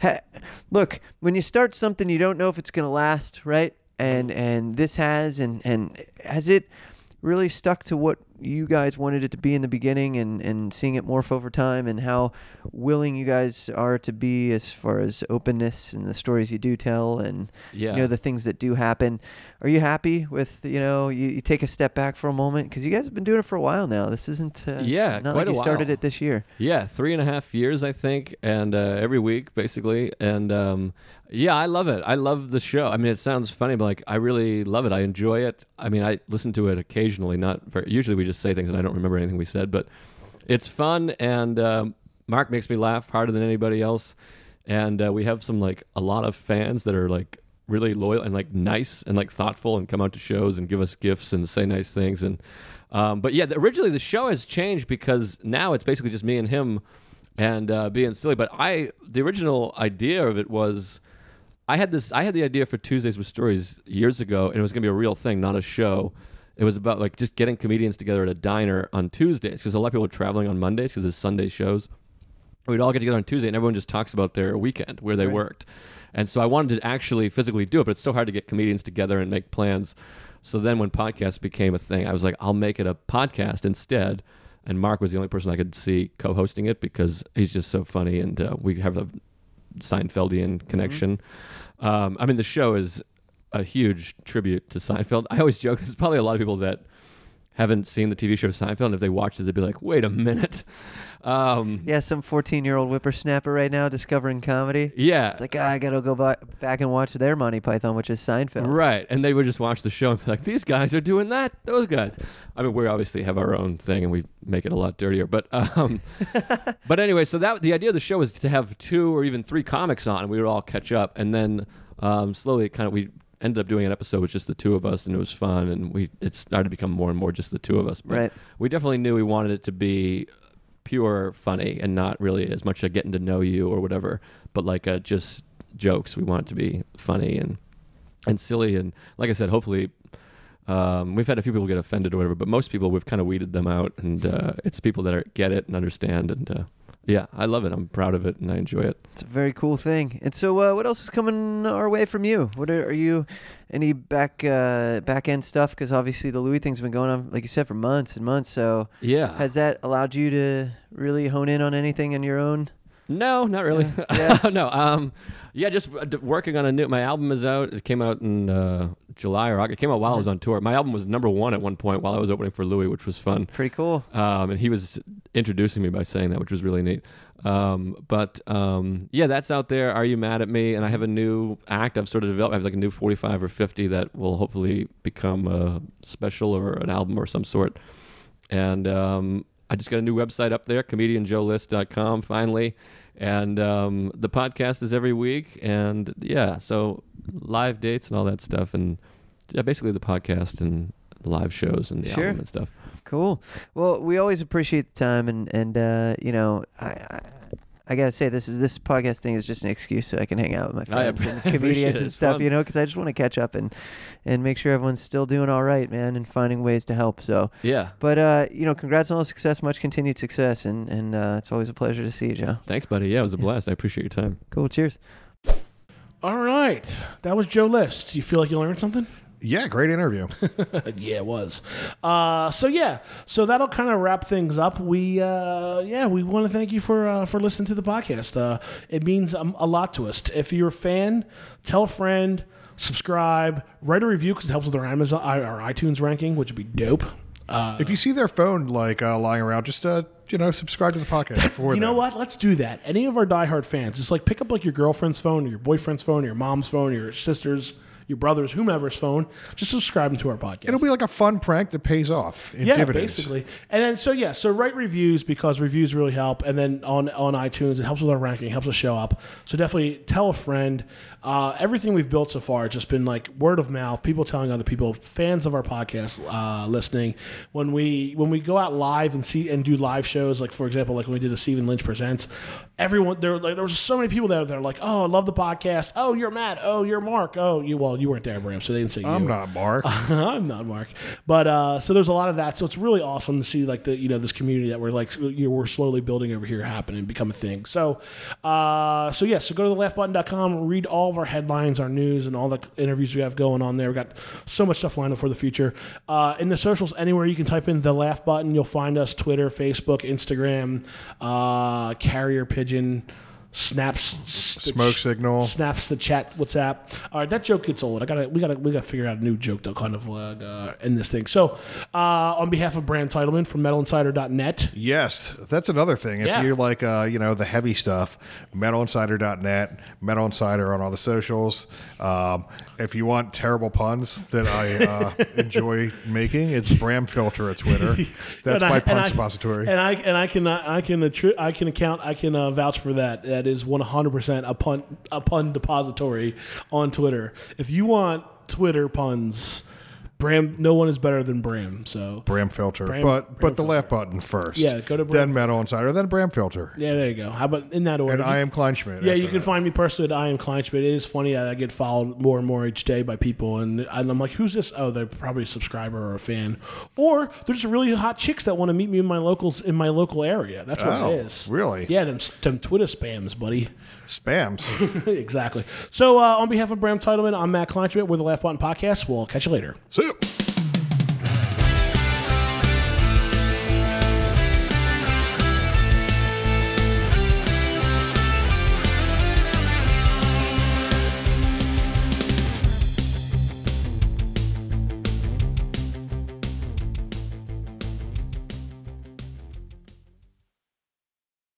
look, when you start something, you don't know if it's going to last, right? And this has, and has it really stuck to what you guys wanted it to be in the beginning, and seeing it morph over time, and how willing you guys are to be as far as openness and the stories you do tell, and the things that do happen. Are you happy with you take a step back for a moment, because you guys have been doing it for a while now? This isn't it's not like you started it this year. 3.5 years I think, and every week basically, and I love it. I love the show. I mean, it sounds funny, but like I really love it. I enjoy it. I mean, I listen to it occasionally, not very. Usually we just say things and I don't remember anything we said, but it's fun, and Mark makes me laugh harder than anybody else, and we have a lot of fans that are like really loyal and like nice and like thoughtful and come out to shows and give us gifts and say nice things, and but originally the show has changed because now it's basically just me and him and being silly. But the original idea of it was, I had the idea for Tuesdays with Stories years ago, and it was going to be a real thing, not a show. It was about like just getting comedians together at a diner on Tuesdays, because a lot of people are traveling on Mondays because it's Sunday shows. We'd all get together on Tuesday, and everyone just talks about their weekend, where they worked. And so I wanted to actually physically do it, but it's so hard to get comedians together and make plans. So then when podcasts became a thing, I was like, I'll make it a podcast instead. And Mark was the only person I could see co-hosting it because he's just so funny, and we have a Seinfeldian connection. I mean, the show is a huge tribute to Seinfeld. I always joke, there's probably a lot of people that haven't seen the TV show Seinfeld, and if they watched it, they'd be like, wait a minute. Yeah, some 14-year-old whippersnapper right now discovering comedy. Yeah. It's like, I got to go back and watch their Monty Python, which is Seinfeld. Right. And they would just watch the show and be like, these guys are doing that, those guys. I mean, we obviously have our own thing, and we make it a lot dirtier. But but anyway, so the idea of the show was to have 2 or even 3 comics on, and we would all catch up. And then slowly we ended up doing an episode with just the 2 of us, and it was fun, and it started to become more and more just the 2 of us. But right. We definitely knew we wanted it to be pure funny and not really as much a getting to know you or whatever, but like just jokes. We want it to be funny and silly, and like I said, hopefully we've had a few people get offended or whatever, but most people, we've kind of weeded them out, and it's people that get it and understand, and yeah, I love it. I'm proud of it, and I enjoy it. It's a very cool thing. And so what else is coming our way from you? What are you, any back end stuff? Because obviously the Louis thing's been going on, like you said, for months and months. So yeah, has that allowed you to really hone in on anything on your own? No, not really. Yeah. No. Yeah, just working on my album is out. It came out in July or August. It came out while I was on tour. My album was #1 at one point while I was opening for Louis, which was fun. Pretty cool. And he was introducing me by saying that, which was really neat. But yeah, that's out there. Are You Mad at Me? And I have a new act I've sort of developed. I have like a new 45 or 50 that will hopefully become a special or an album or some sort. And I just got a new website up there, comedianjoelist.com, finally. And the podcast is every week. And yeah, so live dates and all that stuff. And yeah, basically the podcast and live shows and the album and stuff. Cool. Well, we always appreciate the time, and you know, I gotta say, this podcast thing is just an excuse so I can hang out with my friends and comedians and stuff, you know, because I just want to catch up and make sure everyone's still doing all right, man, and finding ways to help. So yeah. But you know, congrats on all the success, much continued success, and it's always a pleasure to see you, Joe. Thanks, buddy. Yeah, it was a blast. I appreciate your time. Cool. Cheers. All right, that was Joe List. You feel like you learned something? Yeah, great interview. Yeah, it was. So that'll kind of wrap things up. We want to thank you for listening to the podcast. It means a lot to us. If you're a fan, tell a friend, subscribe, write a review because it helps with our iTunes ranking, which would be dope. If you see their phone lying around, just subscribe to the podcast for You know what? Let's do that. Any of our diehard fans, just like pick up like your girlfriend's phone or your boyfriend's phone or your mom's phone or your sister's, your brother's, whomever's phone, just subscribe them to our podcast. It'll be like a fun prank that pays off in dividends. Basically. And then, so write reviews because reviews really help. And then on iTunes, it helps with our ranking, helps us show up. So definitely tell a friend. Everything we've built so far has just been like word of mouth, people telling other people, fans of our podcast listening. When we go out live and do live shows, like for example, like when we did the Stephen Lynch Presents, everyone there was so many people there that are like, oh, I love the podcast. Oh, you're Matt. Oh, you're Mark. Oh, you weren't there, Bram, so they didn't say you. I'm not Mark. I'm not Mark. But so there's a lot of that. So it's really awesome to see like this community that we're slowly building over here happen and become a thing. So go to thelaughbutton.com, read all of our headlines, our news, and all the interviews we have going on there. We've got so much stuff lined up for the future. In the socials, anywhere you can type in The Laugh Button, you'll find us: Twitter, Facebook, Instagram, Carrier Pigeon, Snaps, Smoke Signal, Snaps the chat, WhatsApp. All right, that joke gets old. We gotta figure out a new joke to kind of end this thing. So, on behalf of Bram Titleman from MetalInsider.net. Yes, that's another thing. If you like, the heavy stuff, MetalInsider.net, Metal Insider on all the socials. If you want terrible puns that I enjoy making, it's Bram Filter at Twitter. That's my pun suppository. And I can vouch for that. That is 100% a pun depository on Twitter. If you want Twitter puns, Bram. No one is better than Bram. So Bram Filter. Bram but the Filter. laugh button first. Yeah, go to Bram then Metal Insider, then Bram Filter. yeah, there you go. How about in that order? And I am Kleinschmidt. Yeah, after you can that. find me personally at I am Kleinschmidt. It is funny that I get followed more and more each day by people, and I'm like, who's this? Oh, they're probably a subscriber or a fan, or they're just really hot chicks that want to meet me in my local area. That's what Oh, it is. really? Yeah, them Twitter spams, buddy. Spams. Exactly. So on behalf of Bram Titleman, I'm Matt Kleinschmidt. We're the Laugh Button Podcast. We'll catch you later. See ya.